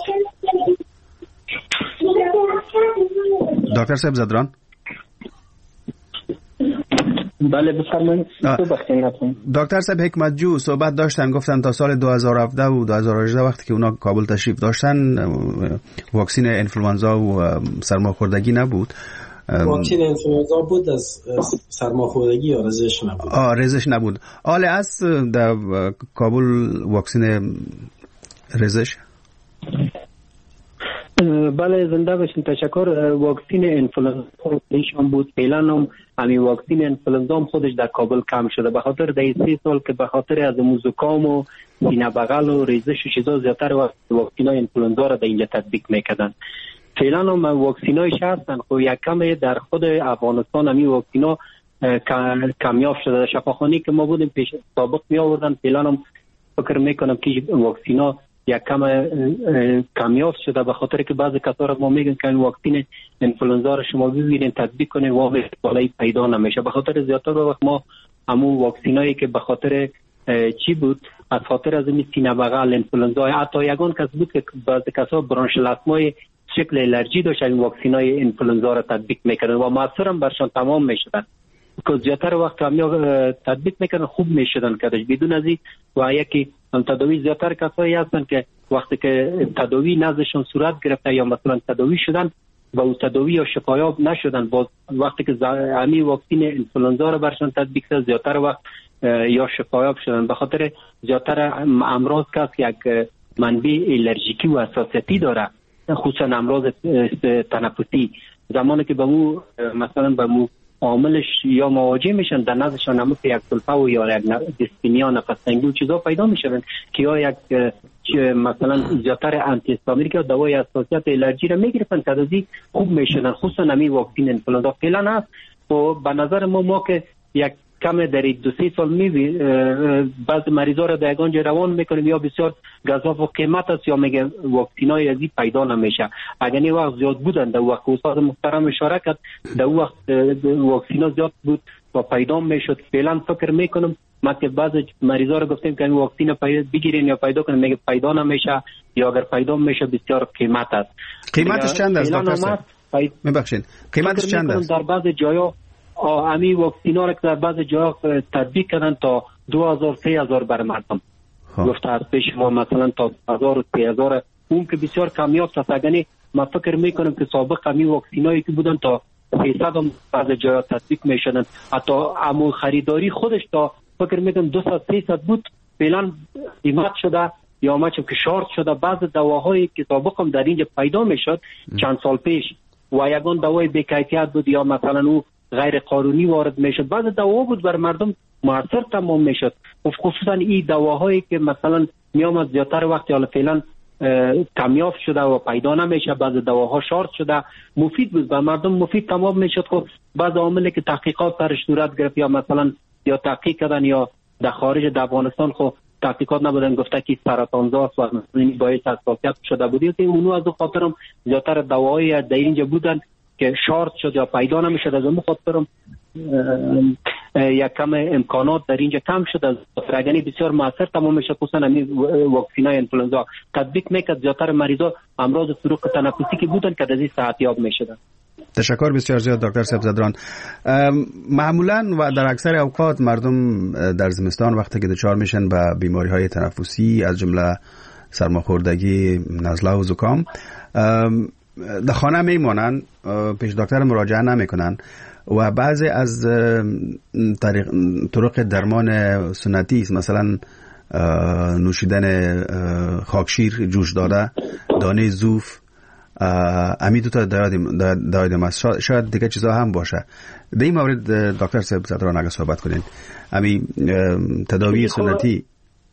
دکتر صاحب زدران؟ بله بفرمایید. دکتر صاحب حکمت جو صحبت داشتن، گفتن تا سال دو هزار و هفده و دو هزار و هجده وقتی که اونا کابل تشریف داشتن واکسین انفلوئنزا و سرماخوردگی نبود. واکسین انفلوئنزا بود، از سرماخوردگی یا ریزش نبود. آه ریزش نبود. آله است در کابل واکسین ریزش؟ بله زنده باشین. تشکر. واکسین انفلوئنزا ایشان بود. فعلا هم همین واکسین انفلوئنزا هم خودش در کابل کم شده، به خاطر در سه سال که به خاطر از زکام و سینه بغل و ریزش و چیزا زیاتر وقت واکسینای انفلوئنزا را در اینجا تطبیق میکردن. فعلا هم واکسینایش هستن، خب یک کم در خود افغانستان همین واکسینا کمیاب شده. شفاخانه که ما بودیم پیش سابق می آوردن، فعلا هم فکر میکنم که واکسینا یک کم کمیاب شده، به خاطر که بعضی کسا ما میگن که واکسین انفلوئنزا را شما ببینید تطبیق کنید واقعا بالایی پیدا نمیشه، به خاطر زیاتر وقت ما همون واکسینایی که به خاطر چی بود، از خاطر از این سینه بغل انفلوئنزا، حتی یگان کس بود که بعضی کسا برانشیل آسمای شکل الرژی داشت، این واکسینای انفلوئنزا را تطبیق میکردن و موثر هم برشان تمام میشدن، که زیاتر وقت هم تطبیق میکردن خوب میشدن کدش بدون از این. و یکی تداوی زیاتر کسایی هستن که وقتی که تداوی نزدشون صورت گرفته یا مثلا تداوی شدن و او تداوی یا شفایاب نشدن، باز وقتی که همی واکسین انفلوئنزا را برشان تطبیق کرد زیاتر وقت یا شفایاب شدن، به خاطر زیاتر امراض که یک منبع الرژیکی و حساسیتی داره، خصوصا امراض تنفسی، زمانی که به مو مثلا به مو عاملش یا مواجه میشن در نزدشان هم یک سلفه و یا یک دیسپینیا نفس تنگی و چیزا پیدا میشن که یا یک مثلا زیاتر آنتی هیستامینیک یا دوای حساسیت الرژی را میگرفتن که از این خوب میشدن، خصوصا همین واکسین انفلوئنزا فعلا هست. و به نظر ما ما که یک کم در دو سه سال میبی بعض مریضا را در یگان جا روان میکنیم یا بسیار گزاف و قیمت است یا میگه واکسینای ازی پیدا نمیشه. اگر این وقت زیاد بودن در وقت استاد محترم اشاره کرد در وقت واکسینا زیاد بود و پیدا میشد. فعلا فکر میکنم ما که بعض مریضا را گفتیم که این واکسین بگیرین یا پیدا کنین، میگه پیدا نمیشه یا اگر پیدا میشه بسیار قیمت است. قیمتش چند است دکتر صاحب؟ میبخشید قیمتش چند است؟ در بعض جایا امی واکسینا را که در بعض جاها تطبیق کردن تا دو هزار سه هزار بر مردم گفته از پیش ما مثلا تا هزار و سه هزار، اون که بسیار کمیاب است. اگه ما فکر میکنم که سابق امی واکسینایی که بودن تا سیصد هم بعض جاها تطبیق میشدن، حتی امو خریداری خودش تا فکر میکنم دویست سیصد بود، فعلا قیمت شده یا ما چون که شارت شده. بعض دواهایی که سابق هم در اینجا پیدا میشد چند سال پیش و یگان دوای بی‌کیفیت بود یا مثلا او غیر قانونی وارد میشد، بعض دوا بود بر مردم موثر تمام میشد، خصوصا این دواهایی که مثلا میامد زیاتر وقتی حالا فعلا کمیاب شده و پیدا نمیشه، بعض دواها شارت شده، مفید بود بر مردم، مفید تمام میشد. خب بعض عواملی که تحقیقات سرش صورت گرفت یا مثلا یا تحقیق کردن یا در خارج در افغانستان خب تحقیقات نبودن گفته که سرطانزاست و مثلا باعث حساسیت شده بود، که اونو از خاطرم زیاتر دواهای در اینجا بودن که شارت شد یا پیدا نمیشد. از اون خاطرم یک کم امکانات در اینجا کم شد، از فرگنی بسیار موثر تمام میشه، خصوصا همین واکسینای انفلوئنزا تطبیق میکرد، زیاتر مریضا امراض فروغ تنفسی که بودن که از این صحتیاب میشدن. تشکر بسیار زیاد دکتر صاحب زدران. معمولا و در اکثر اوقات مردم در زمستان وقتی که دچار میشن به بیماری های تنفسی از جمله سرماخوردگی، نزله و زکام در خانه میمونن، پیش دکتر مراجعه نمیکنن و بعضی از طریق طرق درمان سنتی است، مثلا نوشیدن خاکشیر جوش داده، دانه زوف، امی دو تا دایدم است. شاید دیگه چیزا هم باشه. در این مورد دکتر صاحب زدران اگه صحبت کنین، امی تداوی سنتی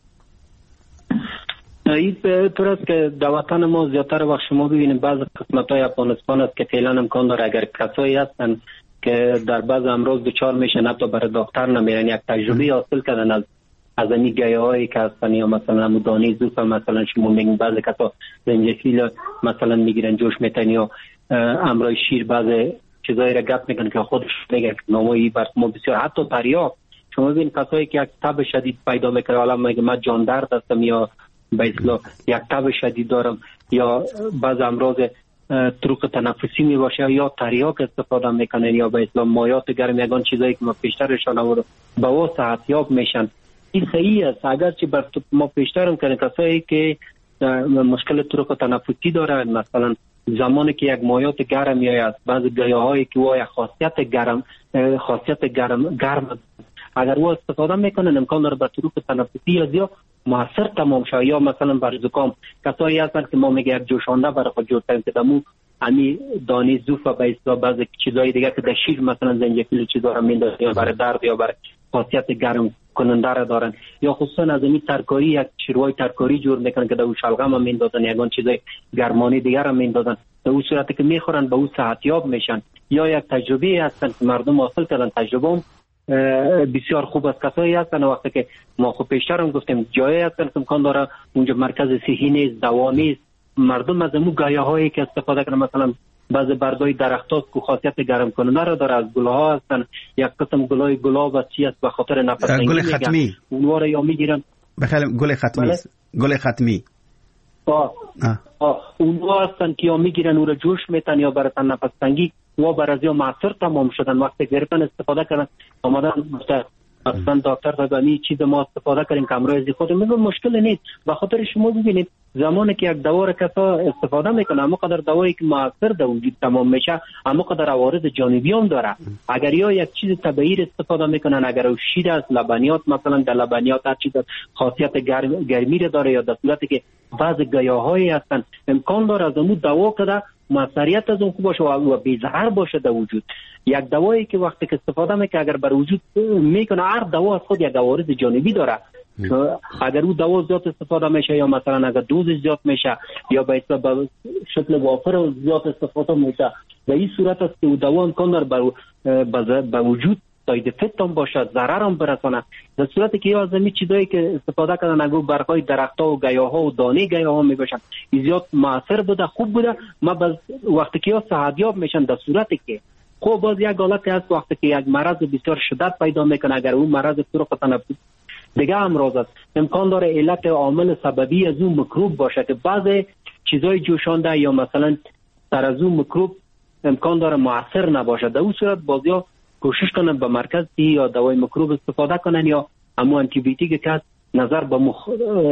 این به طور است که در وطن ما زیادتر وقت شما ببینید بعض قسمت‌های افغانستان است که فعلا امکان داره اگر کسایی هستن که در بعض امراض دچار میشن حتی برای دکتر نمیرن، یک تجربه حاصل کردن از از این گیاهایی که هستن، یا مثلا دانه زوف مثلا شما میگین بعض کسا زنجفیل مثلا میگیرن جوش میتن، یا امرای شیر بعض چیزایی را گپ میکنن که خودش میگن نامایی بر ما بسیار حتی تریاک. شما ببین کسایی که یک تب شدید پیدا میکنه، حالا میگه من جان درد هستم یا به اصطلاح یک تب شدید دارم یا بعض امراض طرق تنفسی می باشه یا تریاک استفاده میکنن یا به اصطلاح مایات گرم، یگان چیزایی که ما پیشترشان آورد به وا صحتیاب میشن. این صحیح است اگر چه بر ما پیشترم کنه کسایی که مشکل طرق تنفسی دارن، مثلا زمانی که یک مایات گرم میاد، بعض گیاهایی که وای خاصیت گرم خاصیت گرم گرم اگر او استفاده میکنن امکان داره بر طرق تنفسی یا زیاد موثر تمام شه. یا مثلا بر زکام کسایی هستن که ما میگه یک جوشانده برای خود جور کنیم که دمو امی دانه زوف و به اصطلاح بعض چیزای دیگه که در شیر مثلا زنجفیل چیزا رو میندازن یا برای درد یا برای خاصیت گرم کننده را دارن، یا خصوصا از این ترکاری یک شیروای ترکاری جور میکنن که در او شلغم هم میندازن، یگان چیزای گرمانی دیگر هم میندازن، در اون صورتی که میخورن به او صحتیاب میشن. یا یک تجربه هستن که مردم حاصل کردن، تجربه بسیار خوب است. کسایی هستن وقتی که ما خود پیشتر هم گفتیم جایی هستن که امکان داره اونجا مرکز صحی نیست، دوا نیست، مردم از امو گیاهایی که استفاده کنن، مثلا بعض بردای درختات که خاصیت گرم کننده را داره، از گلها هستن، یک قسم گلای گلاب است چی است به خاطر نفس تنگی گل ختمی اونها را یا میگیرن بخیر گل ختمی است گل ختمی آه آه اونها هستن که یا میگیرن او را جوش میتن یا برای نفس تنگی و برای یا معصر تمام شدن وقتی گرفتن استفاده کردن آمدن مثلا دکتر فبانی چیز ما استفاده کردیم که امروز خود میگم مشکل نیست. به خاطر شما ببینید زمانی که یک دوا را کسا استفاده میکنه اما قدر دوایی که موثر در وجود تمام میشه اما قدر عوارض جانبی هم داره. اگر یا یک چیز طبیعی استفاده میکنن، اگر او شیر است، لبنیات مثلا در لبنیات هر چیز خاصیت گرم گرمی را داره، یا در صورتی که بعض گیاهایی هستن امکان داره از اون دوا کده موثریت از اون خوب باشه و بی ضرر باشه در وجود. یک دوایی که وقتی که استفاده میکنه اگر بر وجود میکنه، هر دوا از خود یک عوارض جانبی داره. اگر او دوا زیاد استفاده میشه یا مثلا اگر دوز زیاد میشه یا به شکل وافر زیاد استفاده میشه، به این صورت است که او دوا امکان داره به وجود ساید افکت هم باشه، ضرر هم برسانه. در صورتی که یا از این چیزایی که استفاده کردن اگه برگای درختها و گیاها و دانه گیاها میباشن زیاد موثر بوده، خوب بوده، ما باز وقتی که یا صحتیاب میشن در صورتی که خب باز یک حالت هست وقتی که یک مرض بسیار شدت پیدا میکنه، اگر اون مرض طرق تنفسی دیگه امراض است امکان داره علت عامل سببی از اون میکروب باشه که بعض چیزای جوشانده یا مثلا در از اون میکروب امکان داره موثر نباشه. در اون صورت بازیا کوشش کنن به مرکز یا دوای میکروب استفاده کنن یا اما آنتی بیوتیک که نظر به مخ...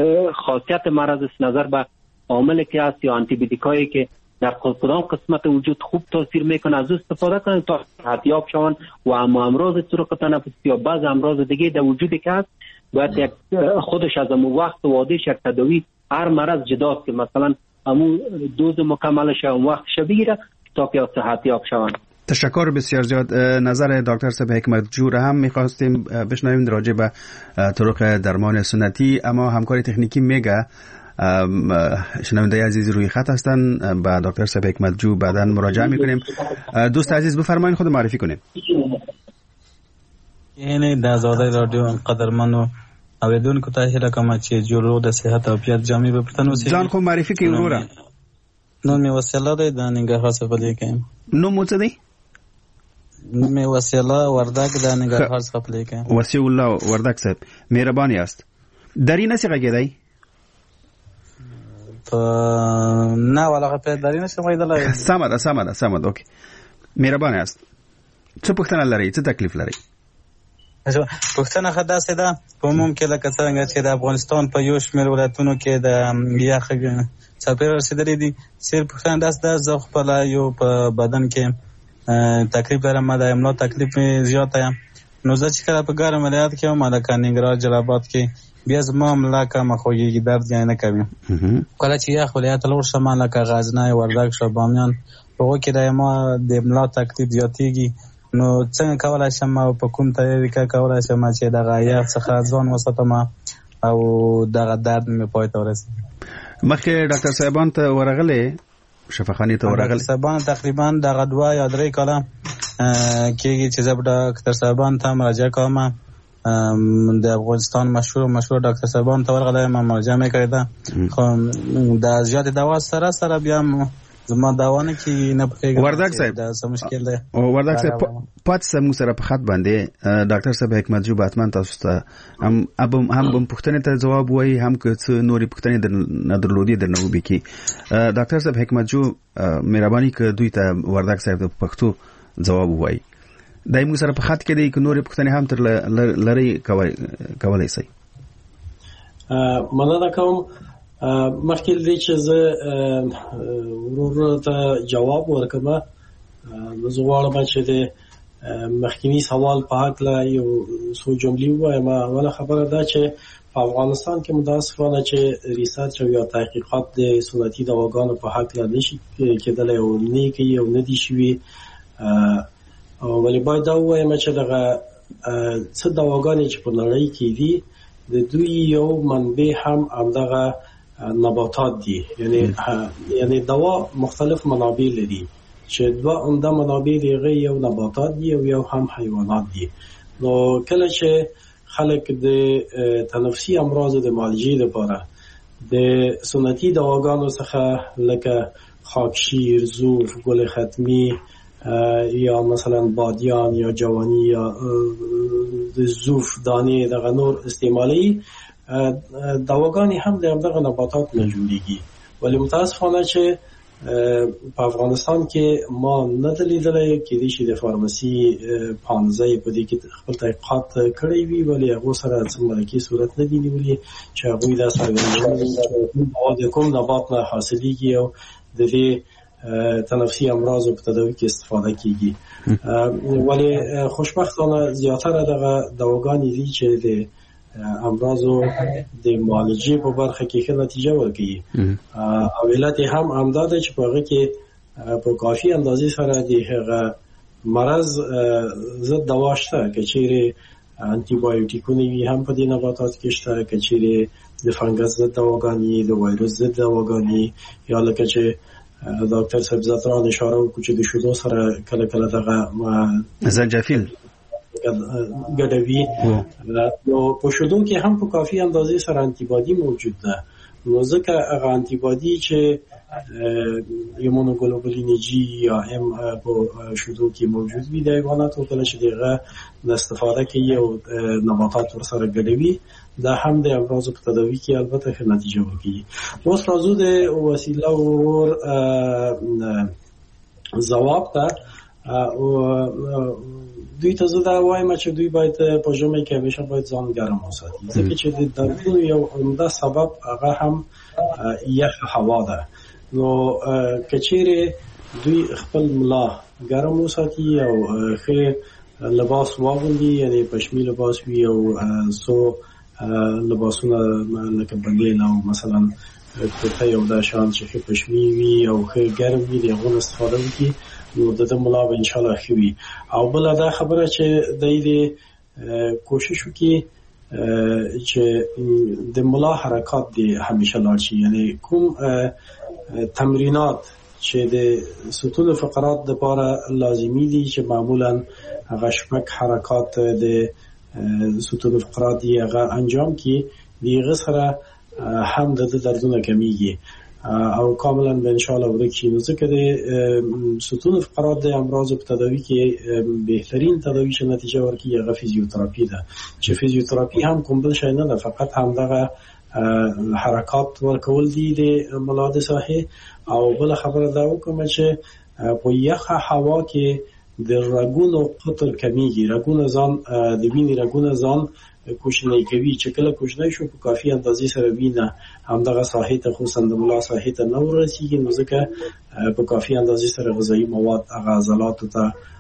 خاصیت مرض است، نظر به عامل که است یا آنتی بیوتیکایی که در کدام قسمت وجود خوب تاثیر میکنه از استفاده کنن تا صحتیاب شون. و اما امراض طرق تنفسی یا بعض امراض دیگه در وجود که است باید یک خودش از امو وقت و وادش یک تداوی هر مرض جداست که مثلا امو دوز مکملش اون وقتش بگیره تا که صحتیاب شون. تشکر بسیار زیاد. نظر دکتر صاحب حکمت جو را هم میخواستیم بشنویم راجع به طرق درمان سنتی، اما همکاری تکنیکی میگه شنونده عزیز روی خط هستن، با دکتر صاحب حکمت جو بعداً مراجعه میکنیم. دوست عزیز بفرمایید خود معرفی کنیم. اینه دازاده رادیو قدرمن و اویدون کو تاهی رقم چی جورو د صحت او پیات جامع بپرتن وسی ځان خو معرفي کوي وروره. نو می وسیله ده د ننګرهار څخه لیکم. نو مو څه دی؟ نو می وسیله وردک د ننګرهار څخه لیکم. وسی الله وردک صاحب مهرباني است. دری نسی غږیدای؟ په نه ولا په دری نسی غږیدای. سمه ده سمه ده سمه ده. اوکی. مهرباني است. څه پوښتنه لرئ؟ څه تکلیف لرئ؟ پښتنه خدا سده په عموم کې لکه څنګه چې د افغانستان په یو شمېر ولایتونو کې د یخ څپې رسیدلې دي، صرف پښتنه داس د زه خپل یو په بدن کې تکلیف لرم، د املا تکلیف مې زیاته یم. نو زه چې کله په ګرم ولایت کې وم لکه ننګرهار، جلال آباد کې بیا زما ملا کمه خوږېږي، درد یې نه کوي. کله چې یخ ولایت ته لاړ شم لکه غزنی، وردګ، شاه بامیان، په هغو کې د ما د ملا تکلیف زیاتېږي. نو څنګه کولی شم او په کوم طریقه کولی شم چې دغه یخ څخه ځان وساتم او دغه درد مې پای ته ورسېږي؟ مخکې ډاکټر صاحبان ته ورغلی، شفاخانې ته ورغلی؟ ډاکټر صاحبان تقریبا دغه دوه یا درې کاله کېږي چې زه به ډاکټر صاحبان ته مراجعه کوم. د افغانستان مشهور مشهور ډاکټر صاحبان ته ورغلی یم، مراجعه مې کړې ده. خو د زیاتې دوا سره سره بیا زما دوا نه کېږي، نه پوهېږم. وردګ صاحب دا څه مشکل دی؟ وردګ صاحب پاتې شه موږ سره په خط باندې. ډاکټر صاحب حکمت جوب حتما تاسو ته هم هم پوښتنې ته ځواب وایي، هم که څه نورې پوښتنې نه درلودې درنه وبکي. ډاکټر صاحب حکمت جوب مهرباني که دوی ته وردګ صاحب د پښتو ځواب وایي. دای موږ سره په خط کې دی، که نورې پوښتنې هم تر لري کولی شئ. مننه کوم. مخکې دې چې زه ورور ته جواب ورکړم، نو زه غواړم چې د مخکینی سوال په هکله یو څو جملې ووایم. اوله خبره دا چې په افغانستان کې متاسفانه چې ریسرچ او یا تحقیقات د سنتي دواګانو په هکله نشي کېدلی او نه کوي او نه دي شوي. ولی باید دا ووایم چې دغه څه دواګانې چې په نړۍ کې دي د دوی یو منبع هم همدغه نباتات دي. یعنی یعنی دوا مختلف منابع لري چې دوه عمده منابع دي، یو نباتات دي او یو هم حیوانات دي. نو کله چې خلک د تنفسي امراض د معالجې لپاره د سنتي دواګانو څخه لکه خاکشیر، زوف، گل ختمی یا مثلا بادیان یا جوانی یا د زوف دانه دغه نور استعمالي دواګانې هم د همدغه نباتات نه جوړیږي. ولی متاسفانه چې په افغانستان کې ما نه ده لیدلی، کېدای شي د فارمسي پانځه په دې کې خپل تحقیقات کړی وي، ولی هغو سره څه مرکې صورت نه دي نیولي چې هغوی دا څرګندوي چې د کوم نبات نه حاصلېږي او د دې تنفسي امراضو په تداوی کې استفاده کیږي. ولی خوشبختانه زیاتره دغه دواګانې دي چې د امراضو د معالجې په برخه کې ښه نتیجه ورکوي. او علت هم همدا ده چې په هغه کې په کافي اندازې سره د هغه مرض ضد دوا شته، که چیرې انټي بایوټیکونه وي هم په دې نباتات کې شته، که چیرې د فنګس ضد دواګانې، د وایرس ضد دواګانې، یا لکه چې ډاکټر صاحب زاتران اشاره وکړو چې د شیدو سره کله کله دغه زنجفیل ګډوي. نو په شیدو کې هم په کافي اندازې سره انټي بادي موجود ده. نو ځکه هغه انټي بادي چې ایمونوګلوبولین جی یا ام په شیدو کې موجود وي د حیواناتو، کله چې دغه استفاده کوي او نباتات ورسره ګډوي، دا هم د امراضو په تداوی کې البته ښه نتیجه ورکوي. اوس راځو د وسیله ورور ځواب ته. دوی ته زه دا وایم چې دوی باید په ژمي کې همیشه باید ځان ګرم وساتي، ځکه چې د دردونو یو عمده سبب هغه هم یخ هوا ده. نو که چیرې دوی خپل ملا ګرم وساتي او ښه لباس واغوندي، یعنی پشمي لباس وي او څو لباسونه لکه بنګیل او مثلا کرته یو دا شان چې ښه پشمي وي او ښه ګرم وي، د هغو استفاده وکړي، نو د ده ملا به انشاءالله ښه وي. او بله دا خبره چې دی د کوشش وکړي چې د ملا حرکات دی همیشه لاړ شي، یعنی کوم تمرینات چې د ستون فقرات دپاره لازمي دي چې معمولا هغه شپږ حرکات د ستون فقرات دی هغه انجام کی، د هغه سره هم د دردونه کمیږي او کاملا به انشاءالله ورکشي. نو ځکه د ستون فقرات د امراض په تداوی کې بهترین تداوی چې نتیجه ورکوي هغه فیزیوتراپي ده، چې فیزیوتراپي هم کوم بل شی نه ده، فقط همدغه حرکات ورکول دي د ملا د ساحې. او بله خبره دا وکړم چې په یخه هوا کې د رګونو قطر کمیږي، رګونه ځان د وینې رګونه ځان کوچنی کوي، چې کله کوچنی شو په کافي اندازې سره وینه همدغه ساحې ته خصوصا د ملا ساحې ته نه ورسیږي، نو ځکه په کافي اندازې سره غذایي مواد هغه عضلاتو ته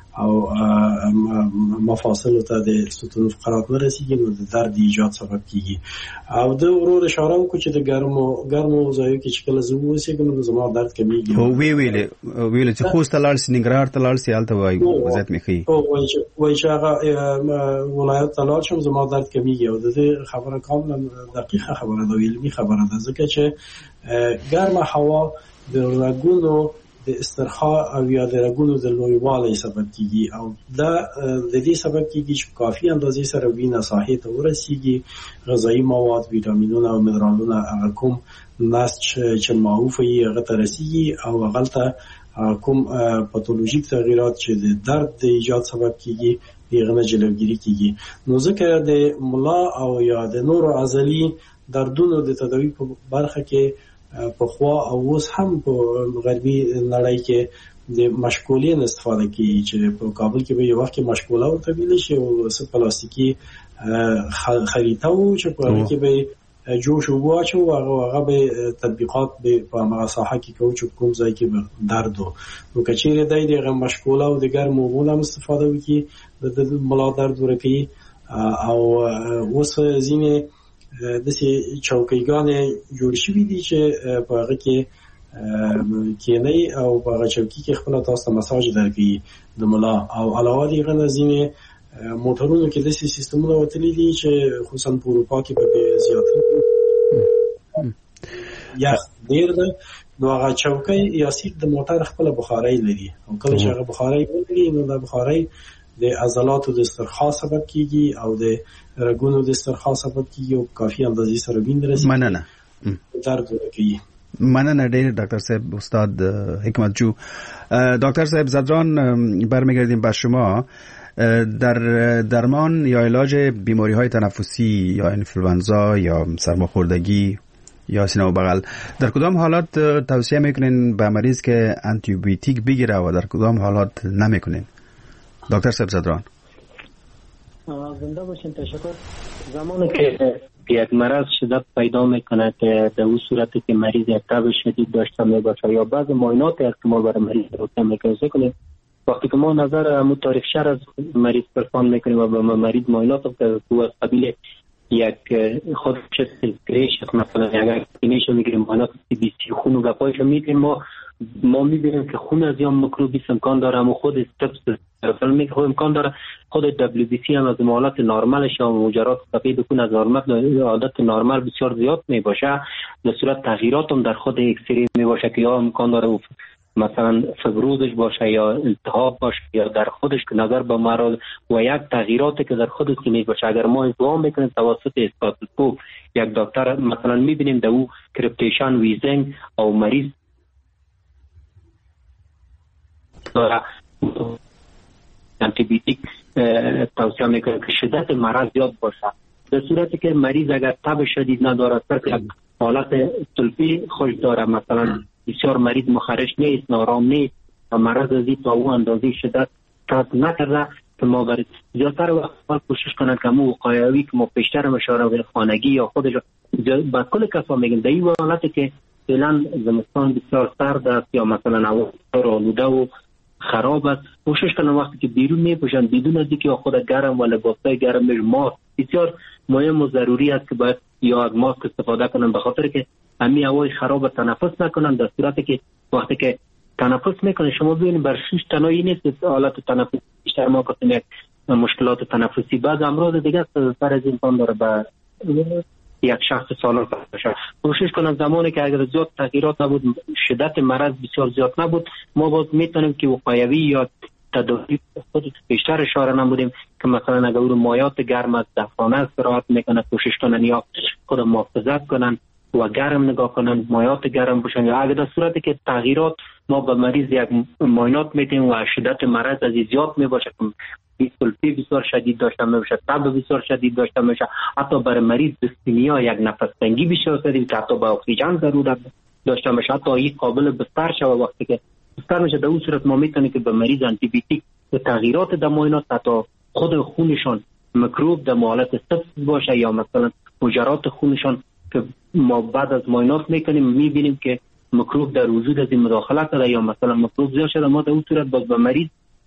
او مفاصل ته د ستون فقرات نه رسیږي نو د درد ایجاد سبب کیږي. او د ورور اشاره وکړو چې د ګرمو ګرمو ځایو کې چې کله زه اوسېږم نو زما درد کمیږي. او وی ویل ویل چې خوست لاړ سي ننګرهار ته لاړ سي حالت وایي وضعیت میخي او وایي چې هغه ولایت ته لاړ شم زما درد کمیږي. او د دې خبره کاملا دقیقه خبره ده، علمي خبره ده، ځکه چې ګرمه هوا د رګونو د استرخاء او یا د رګونو د لویوالي سبب کیږي او دا د دې سبب کیږي چې کافي اندازې سره وینه ساحې ته ورسیږي، غذایی مواد، ویټامینونه او منرالونه هغه کوم نسج چې معروف یې هغه ته رسیږي او هغه ته کوم پاتولوژیک تغیرات چې د درد د ایجاد سبب کیږي هغه نه جلوگیری کیږي. نو ځکه د ملا او یا د نور عضلي دردونو د تداوی په برخه کې په خوا او اوس هم په غربي نړۍ کې د مشکولین استفاده کوي چې په کابل کې به یو وخت مشکوله ورته ویل شي او څه پلاستیکي خریطه و چې په هغه کې به جوش واچو او هغه به تطبیقات به په هغه ساحه کې کوي چې کوم ځای کې درد و نو کچېره دای دغه مشکوله او د ګرمو اوبو هم استفاده وکړي د ملا درد ورکړي. او اوس ځینې دسي چوکیګانې جوړ شوي دي چې په هغه کې کېنئ او په هغه چوکۍ کې خپل تاسو ته مساج درکوي د ملا. او علاوه دې غنه ځینې موټرونو کې داسې سیستمونه وتلي دي چې خصوصا په اروپا کې به زیات یا ډېر ده. نو هغه چوکۍ یا سیټ د موټر خپل بخارۍ لري او کله چې هغه بخارۍ لري نو د بخارۍ د عضلاتو د استرخاء سبب کیږي او د رګونو د استرخاء سبب کیږي او کافي اندازې سره وینه رسیږي. مننه درد کوي. مننه ډېر دکتر صاحب، استاد حکمت جو. دکتر صاحب زدران برمیگردیم به شما. در درمان یا علاج بیماری های تنفسی یا انفلوانزا یا سرماخوردگی یا سینه و بغل در کدام حالات توصیه میکنین به مریض که آنتی بیوتیک بگیره و در کدام حالات نمیکنین؟ دکتر صاحب زدران. زنده باشین. تشکر. زمانی که یک مرض شدت پیدا میکنه که در اون صورتی که مریض یک تب شدید داشته میباشه یا بعض معاینات است که ما برای مریض روشن میکنیم، وقتی که ما نظر مو تاریخ شهر از مریض پرسان میکنیم و به مریض معاینات که تو از قبیل یک خود چیزگریش مثلا اگر اینیشو میگیریم معاینات سی بی سی خون و گپایشو میگیریم، ما ما میبینیم که خون از یا میکروبی امکان داره و خود استپس خود امکان داره خود دبلیو بی سی هم از معاملات نرمالش یا مجرات سفید خون از عادت نرمال بسیار زیاد میباشه. به صورت تغییرات هم در خود اکسری میباشه که یا امکان داره مثلا فبروزش باشه یا التهاب باشه یا در خودش که نظر به مرض و یک تغییراتی که در خودش میباشه. اگر ما اتهام میکنیم توسط استاتوسکوپ یک دکتر مثلا میبینیم در او کریپتیشن ویزنگ او مریض داره آنتی بیوتیک توصیه میکنه که شدت مرض زیاد باشه. در صورتی که مریض اگر تب شدید نداره، صرف حالت سلفی خوش داره، مثلا بسیار مریض مخرش نیست، نارام نیست و مرض ازی تا او اندازه شدت تب نکرده که ما برای زیادتر وقت کوشش کنن که مو وقایوی که ما پیشتر مشاوره خانگی یا خودش با کل کسا میگن در این حالتی که فعلا زمستان بسیار سرد است یا مثلا هوا آلوده و خراب است، کوشش کنن وقتی که بیرون میپوشن بدون از اینکه خود گرم و لباسای گرم میش ماسک بسیار مهم و ضروری است که باید یا از ماسک استفاده کنن به خاطر که همین هوای خراب تنفس نکنن. در صورتی که وقتی که تنفس میکنه شما ببینید بر شش تنهایی نیست حالت تنفسی بیشتر ما گفتیم یک مشکلات تنفسی بعض امراض دیگه سر از انسان داره به یک شخص سالم باشه. کوشش کنم زمانی که اگر زیاد تغییرات نبود، شدت مرض بسیار زیاد نبود، ما باید میتونیم که وقایوی یا تداوی خود بیشتر اشاره نمودیم که مثلا اگر او مایات گرم از دفانه استراحت میکنه کوشش کنن یا خود محافظت کنن و گرم نگاه کنن، مایات گرم باشن. یا اگر در صورتی که تغییرات ما به مریض یک معاینات میدیم و شدت مرض از زیاد میباشه که سلفی بسیار شدید داشته میباشه، تب بسیار شدید داشته میباشه، حتی برای مریض دیسپنیا یک نفس تنگی بسیار شدید که حتی به اکسیژن ضرورت داشته میشه، حتی این قابل بستر شوه وقتی که بستر میشه. در اون صورت ما میتونیم که به مریض آنتی بیوتیک به تغییرات در معاینات حتی خود خونشان میکروب در حالت سبز باشه یا مثلا مجرات خونشان که ما بعد از معاینات میکنیم میبینیم که میکروب در وجود از این مداخله کرده یا مثلا میکروب زیاد شده، ما در اون صورت باز به مریض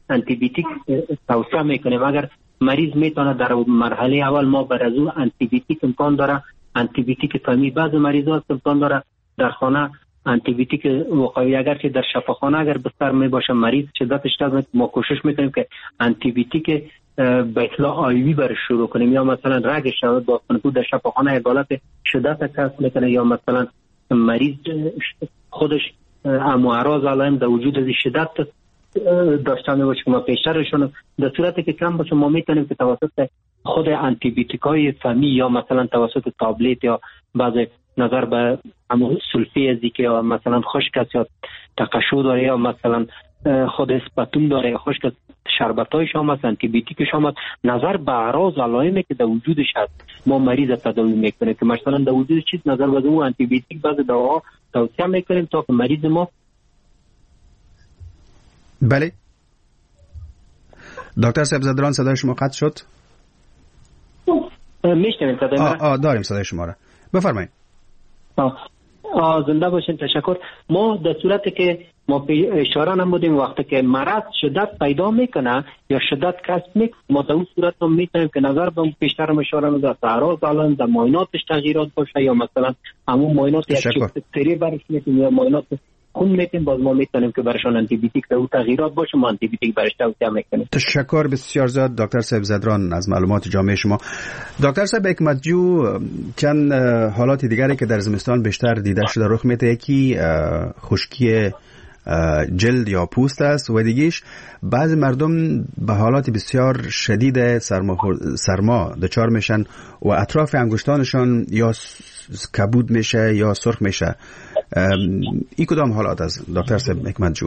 آنتی بیوتیک توصیه میکنیم. اگر مریض میتونه در مرحله اول ما بر از او آنتی بیوتیک امکان داره، آنتی بیوتیک فمی بعض مریضا امکان داره در خانه آنتی بیوتیک وقایعی، اگر که در شفاخانه اگر بستر می باشه مریض شدتش داد، ما کوشش میکنیم که آنتی بیوتیک به اطلاع آیوی برش شروع کنیم، یا مثلا رگش شود با کنکو در شفاخانه عدالت شدت کسب میکنه، یا مثلا مریض خودش امواراز علائم در وجود از شدت داشته می باشه که ما پیشترشون در صورتی که کم باشه ما میتونیم که توسط خود آنتی بیوتیک های فمی یا مثلا توسط تابلت یا بعض نظر به همون سلفی ازی که مثلا خشک است یا تقشو داره یا مثلا خود اسپاتوم داره یا خشک است، شربتای شما است، آنتی بیوتیک شما است، نظر به اعراض علائمی که در وجودش هست ما مریض تداوی میکنیم که مثلا در وجود چیز نظر به اون آنتی بیوتیک بعض دواها توصیه میکنیم تا که مریض ما. بله دکتر صاحب زدران صدای شما قطع شد. میشنوید صدای ما؟ آه داریم صدای شما را، بفرمایید. آه. آه زنده باشین، تشکر. ما در صورتی که ما اشاره نمودیم وقتی که مرض شدت پیدا میکنه یا شدت کسب میکنه ما در اون صورت هم میتونیم که نظر به اون پیشتر هم اشاره نمودیم اعراض علائم در معایناتش تغییرات باشه یا مثلا همون معاینات یک سری برش میتونیم یا معاینات خون میتونیم باز ما میتونیم که برشان آنتی بیوتیک در اون تغییرات باشه ما آنتی بیوتیک برش توصیه میکنیم. تشکر بسیار زیاد دکتر صاحب زدران از معلومات جامع شما. دکتر صاحب حکمتجو، چند حالات دیگری که در زمستان بیشتر دیده شده رخ میده، یکی خشکی جلد یا پوست است و دیگیش بعضی مردم به حالات بسیار شدید سرما سرما دچار میشن و اطراف انگشتانشان یا کبود میشه یا سرخ میشه. این کدام حالات از دکتر صاحب حکمتجو؟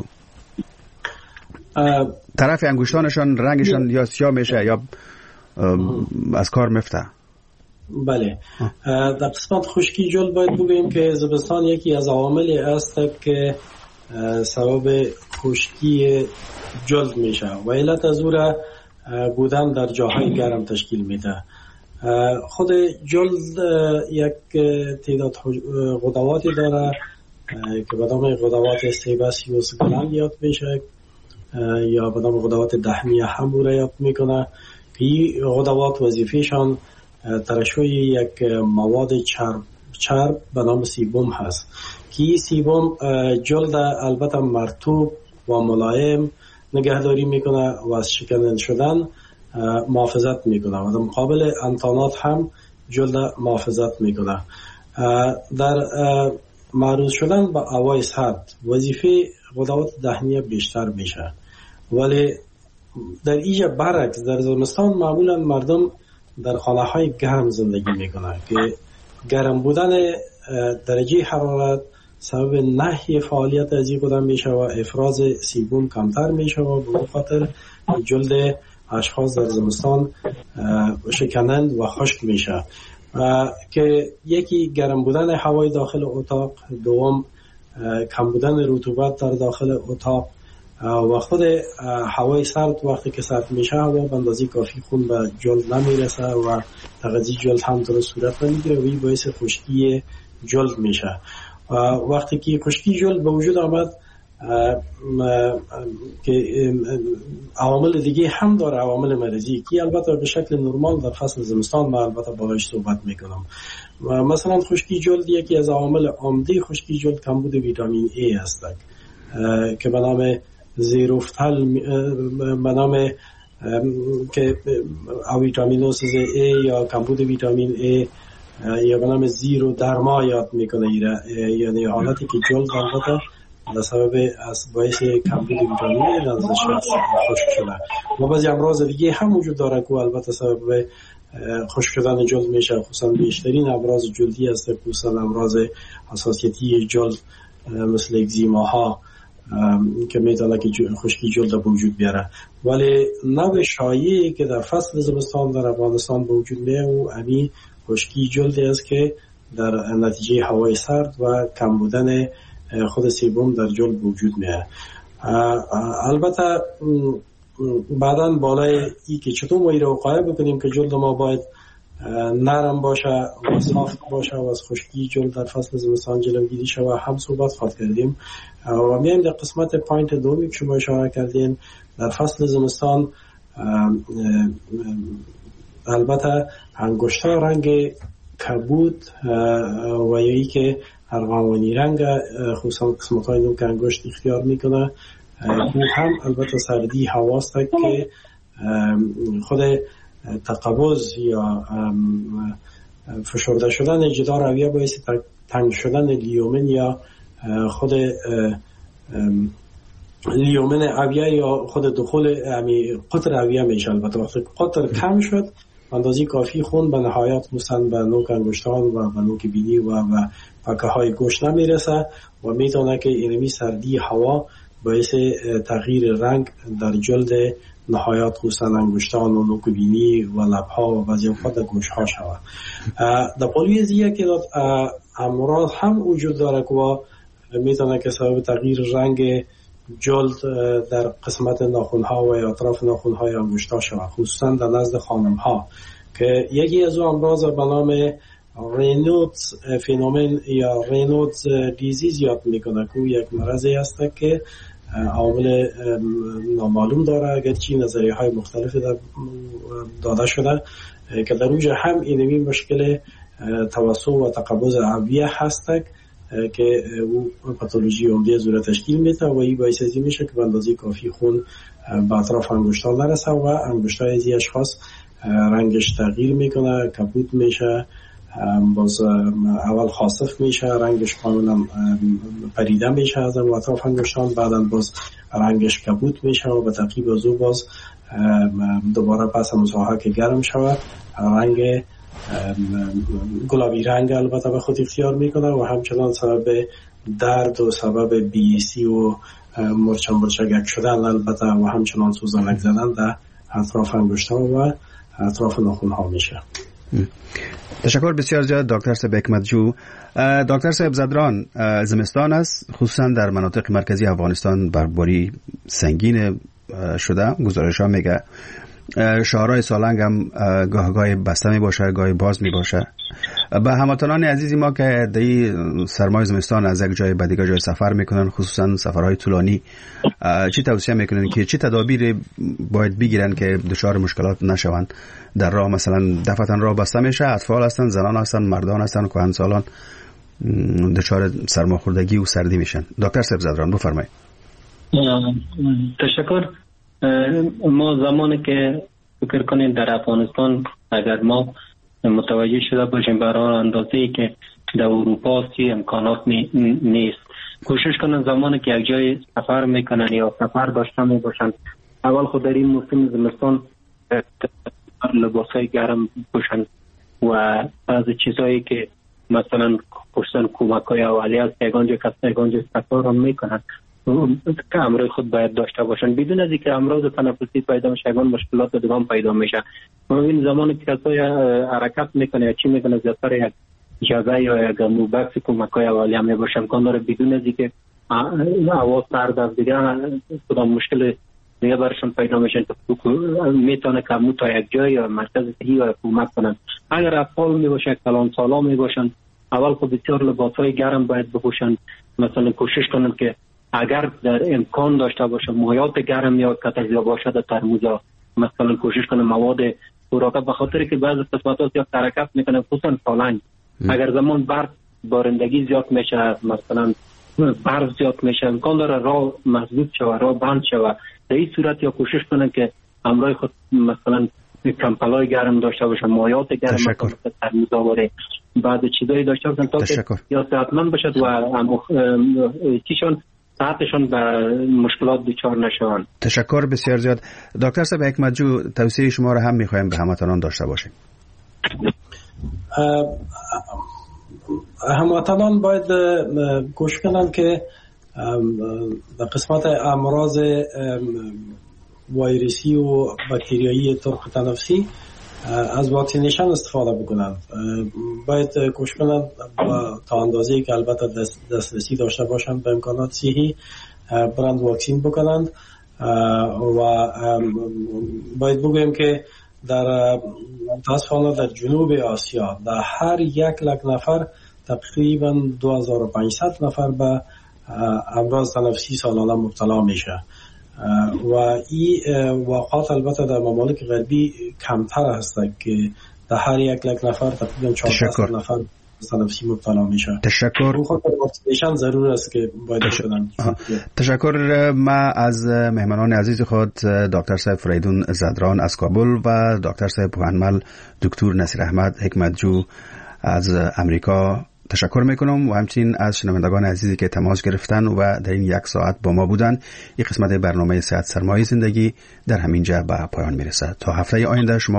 طرف انگشتانشان رنگشان یا سیاه میشه یا از کار میفته؟ بله، در قسمت خشکی جلد باید بگوییم که زمستان یکی از عواملی است که سبب خشکی جلد میشه و علت از او را بودن در جاهای گرم تشکیل میده. خود جلد یک تعداد غدواتی داره که به نام غدوات سیباسیوس گلند یاد میشه یا به نام غدوات دهمیه هم را یاد میکنه که این غدوات وظیفهشان ترشح یک مواد چرب چرب به نام سیبوم هست که این سیبوم جلد البته مرطوب و ملایم نگهداری میکنه و از شکننده شدن محافظت میکنه و در مقابل انتانات هم جلد محافظت میکنه. در معروض شدن به هوای سرد وظیفه غدوات دهنیه بیشتر میشه، ولی در اینجا برعکس در زمستان معمولا مردم در خانه های گرم زندگی میکنه که گرم بودن درجه حرارت سبب نحی فعالیت از این قدم میشه و افراز سیبوم کمتر میشه و به خاطر جلد اشخاص در زمستان شکنند و خشک میشه که یکی گرم بودن هوای داخل اتاق، دوم کم بودن رطوبت در داخل اتاق و خود هوای سرد وقتی که سرد میشه هوا به اندازه کافی خون به جلد نمیرسه و تغذیه جلد هم درست صورت نمیگیره و این باعث خشکی جلد میشه. وقتی که خشکی جلد به وجود آمد که عوامل دیگه هم داره، عوامل مرضی که البته به شکل نرمال در فصل زمستان ما البته باهاش صحبت میکنم. مثلا خشکی جلد یکی از عوامل عمده خشکی جلد کمبود ویتامین ای است که به نام زیروفتل به نام که ویتامینوسیس ای یا کمبود ویتامین ای یا به نام زیرو درما یاد میکنه، یعنی حالتی که جلد البته به سبب از باعث کمبود ویتامین ای ازش خشک شده و بعضی امراض دیگه هم وجود داره که البته سبب خشک شدن جلد میشه. خصوصا بیشترین امراض جلدی است، خصوصا امراض حساسیتی جلد مثل اگزیما ها که میتونه که خشکی جلد به وجود بیاره. ولی نوع شایعی که در فصل زمستان در افغانستان به وجود میاد و امی خشکی جلدی است که در نتیجه هوای سرد و کم بودن خود سیبوم در جلد به وجود میاد. البته بعداً بالای ای که چطور ما این رو وقایع بکنیم که جلد ما باید نرم باشه و صاف باشه و از خشکی جلد در فصل زمستان جلوگیری شود هم صحبت خواهد کردیم. و میایم در قسمت پوینت دومی که شما اشاره کردین در فصل زمستان. البته انگشتر رنگ کبود و یکی که ارغوانی رنگ خصوصا قسمت های نوک انگشت اختیار میکنه این هم البته سردی هواست که خود تقبض یا فشرده شدن جدار رویه باعث تنگ شدن لیومن یا خود لیومن اویه یا خود دخول قطر اویه میشه. البته وقتی قطر کم شد اندازی کافی خون به نهایت خصوصا به نوک انگشتان و به نوک بینی و به پکه های گوشت نمیرسه و میتونه که اینمی سردی هوا باعث تغییر رنگ در جلد نهایت خصوصا انگشتان و نوک بینی و لبها و بعضی اوقات گوش ها شود. در پالوی زیه که امراض هم وجود داره که میتونه که سبب تغییر رنگ جلد در قسمت ناخن ها و اطراف ناخن های انگشتا شود، خصوصا در نزد خانم ها که یکی از اون امراض به نام رینودز فنومن یا رینودز دیزیز یاد میکنه که یک مرضی است که عوامل نامعلوم داره اگرچه نظریه های مختلف داده شده که در اونجا هم اینمی مشکل توسع و تقبض اویه هست که او پاتولوژی عمده زور تشکیل میده و این باعث ازی میشه که به اندازه کافی خون به اطراف انگشتان نرسه و انگشتای ازی اشخاص رنگش تغییر میکنه، کپوت میشه، باز اول خاصف میشه، رنگش کاملا پریده میشه از اطراف انگشتان، بعدا باز رنگش کپوت میشه و به تعقیب از او باز دوباره پس مساحه که گرم شود رنگ گلابی رنگ البته به خود اختیار میکنه و همچنان سبب درد و سبب بیسی و مرچن مرچگک شدن البته و همچنان سوزنک زدن در اطراف انگشتان و اطراف ناخن ها میشه. تشکر بسیار زیاد دکتر صاحب حکمتجو. دکتر صاحب زدران زمستان است، خصوصا در مناطق مرکزی افغانستان برفباری سنگین شده. گزارش ها میگه شهرهای سالنگ هم گاه گاه بسته می باشه، گاهی باز می باشه. به هموطنان عزیزی ما که در سرمای زمستان از یک جای به دیگر جای سفر میکنن، خصوصا سفرهای طولانی، چی توصیه میکنن که چی تدابیر باید بگیرن که دچار مشکلات نشوند در راه؟ مثلا دفعتا راه بسته میشه، اطفال هستن، زنان هستن، مردان هستن، کهنسالان دچار سرماخوردگی و سردی میشن. دکتر صاحب زدران بفرمایید. تشکر. ما زمانی که فکر کنیم در افغانستان اگر ما متوجه شده باشیم برای اندازه‌ای که در اروپا سی امکانات نیست، کوشش کنن زمانی که یک جای سفر میکنن یا سفر داشته میباشن اول خود در این موسم زمستان لباسای گرم پوشن و از چیزایی که مثلا خصوصا کمک‌های اولیه از یگانجا کس یگانجا سفر هم میکنن که امروز خود باید داشته باشن بدون از اینکه امراض تنفسی پیدا میشه، یگان مشکلات دیگه هم پیدا میشه. این زمانی که کسای حرکت میکنه یا چی میکنه زیادتر یک جاگه یا یک موبکس کمک‌های اولیه میباشه، امکان داره بدون از اینکه هوا سرد از دیگه کدام مشکل دیگه برشون پیدا میشه میتونه که مو تا یک جای یا مرکز صحی یا کمک کنن. اگر اطفال میباشه، کلان سالا میباشن، اول خود بسیار لباسای گرم باید بپوشن. مثلا کوشش کنن که اگر در امکان داشته باشه مایات گرم یا کتازیا باشه در ترموز، مثلا کوشش کنه مواد خوراک، به خاطر که بعضی قسمت‌ها یا حرکت میکنه خصوصا سالنگ اگر زمان برف بارندگی زیاد میشه، مثلا برف زیاد میشه، امکان داره راه مسدود شوه، راه بند شوه. در این صورت یا کوشش کنن که همراه خود مثلا کمپلای گرم داشته باشن، مایات گرم مثلا ترموز آوره، بعد چیزایی داشته باشن تا که یا صحتمند باشد و چیشون صحتشون به مشکلات دچار نشوند. تشکر بسیار زیاد. دکتر صاحب حکمتجو توصیه شما را هم میخوایم به هموطنان داشته باشیم. هموطنان باید کوشش کنند که در قسمت امراض ویروسی و باکتریایی ترخ تنفسی از واکسینیشن استفاده بکنند. باید کوشش کنند تا اندازه‌ای که البته دسترسی داشته باشند به امکانات صحی برند واکسین بکنند و باید بگویم که در متاسفانه در جنوب آسیا در هر یک لک نفر تقریبا دو هزار و پانصد نفر به امراض تنفسی سالانه مبتلا میشه و این واقعات البته در ممالک غربی کمتر هست که در هر یک لک نفر تقریبا چهارده نفر تنفسی مبتلا میشه. تشکر. واکسینیشن ضرور است که باید بدن. تشکر. ما از مهمانان عزیز خود دکتر صاحب فریدون زدران از کابل و دکتر صاحب پوهنمل دکتر نصیر احمد حکمتجو از امریکا تشکر میکنم و همچنین از شنوندگان عزیزی که تماس گرفتن و در این یک ساعت با ما بودن. این قسمت برنامه صحت سرمایه زندگی در همینجا به پایان میرسد. تا هفته آینده شما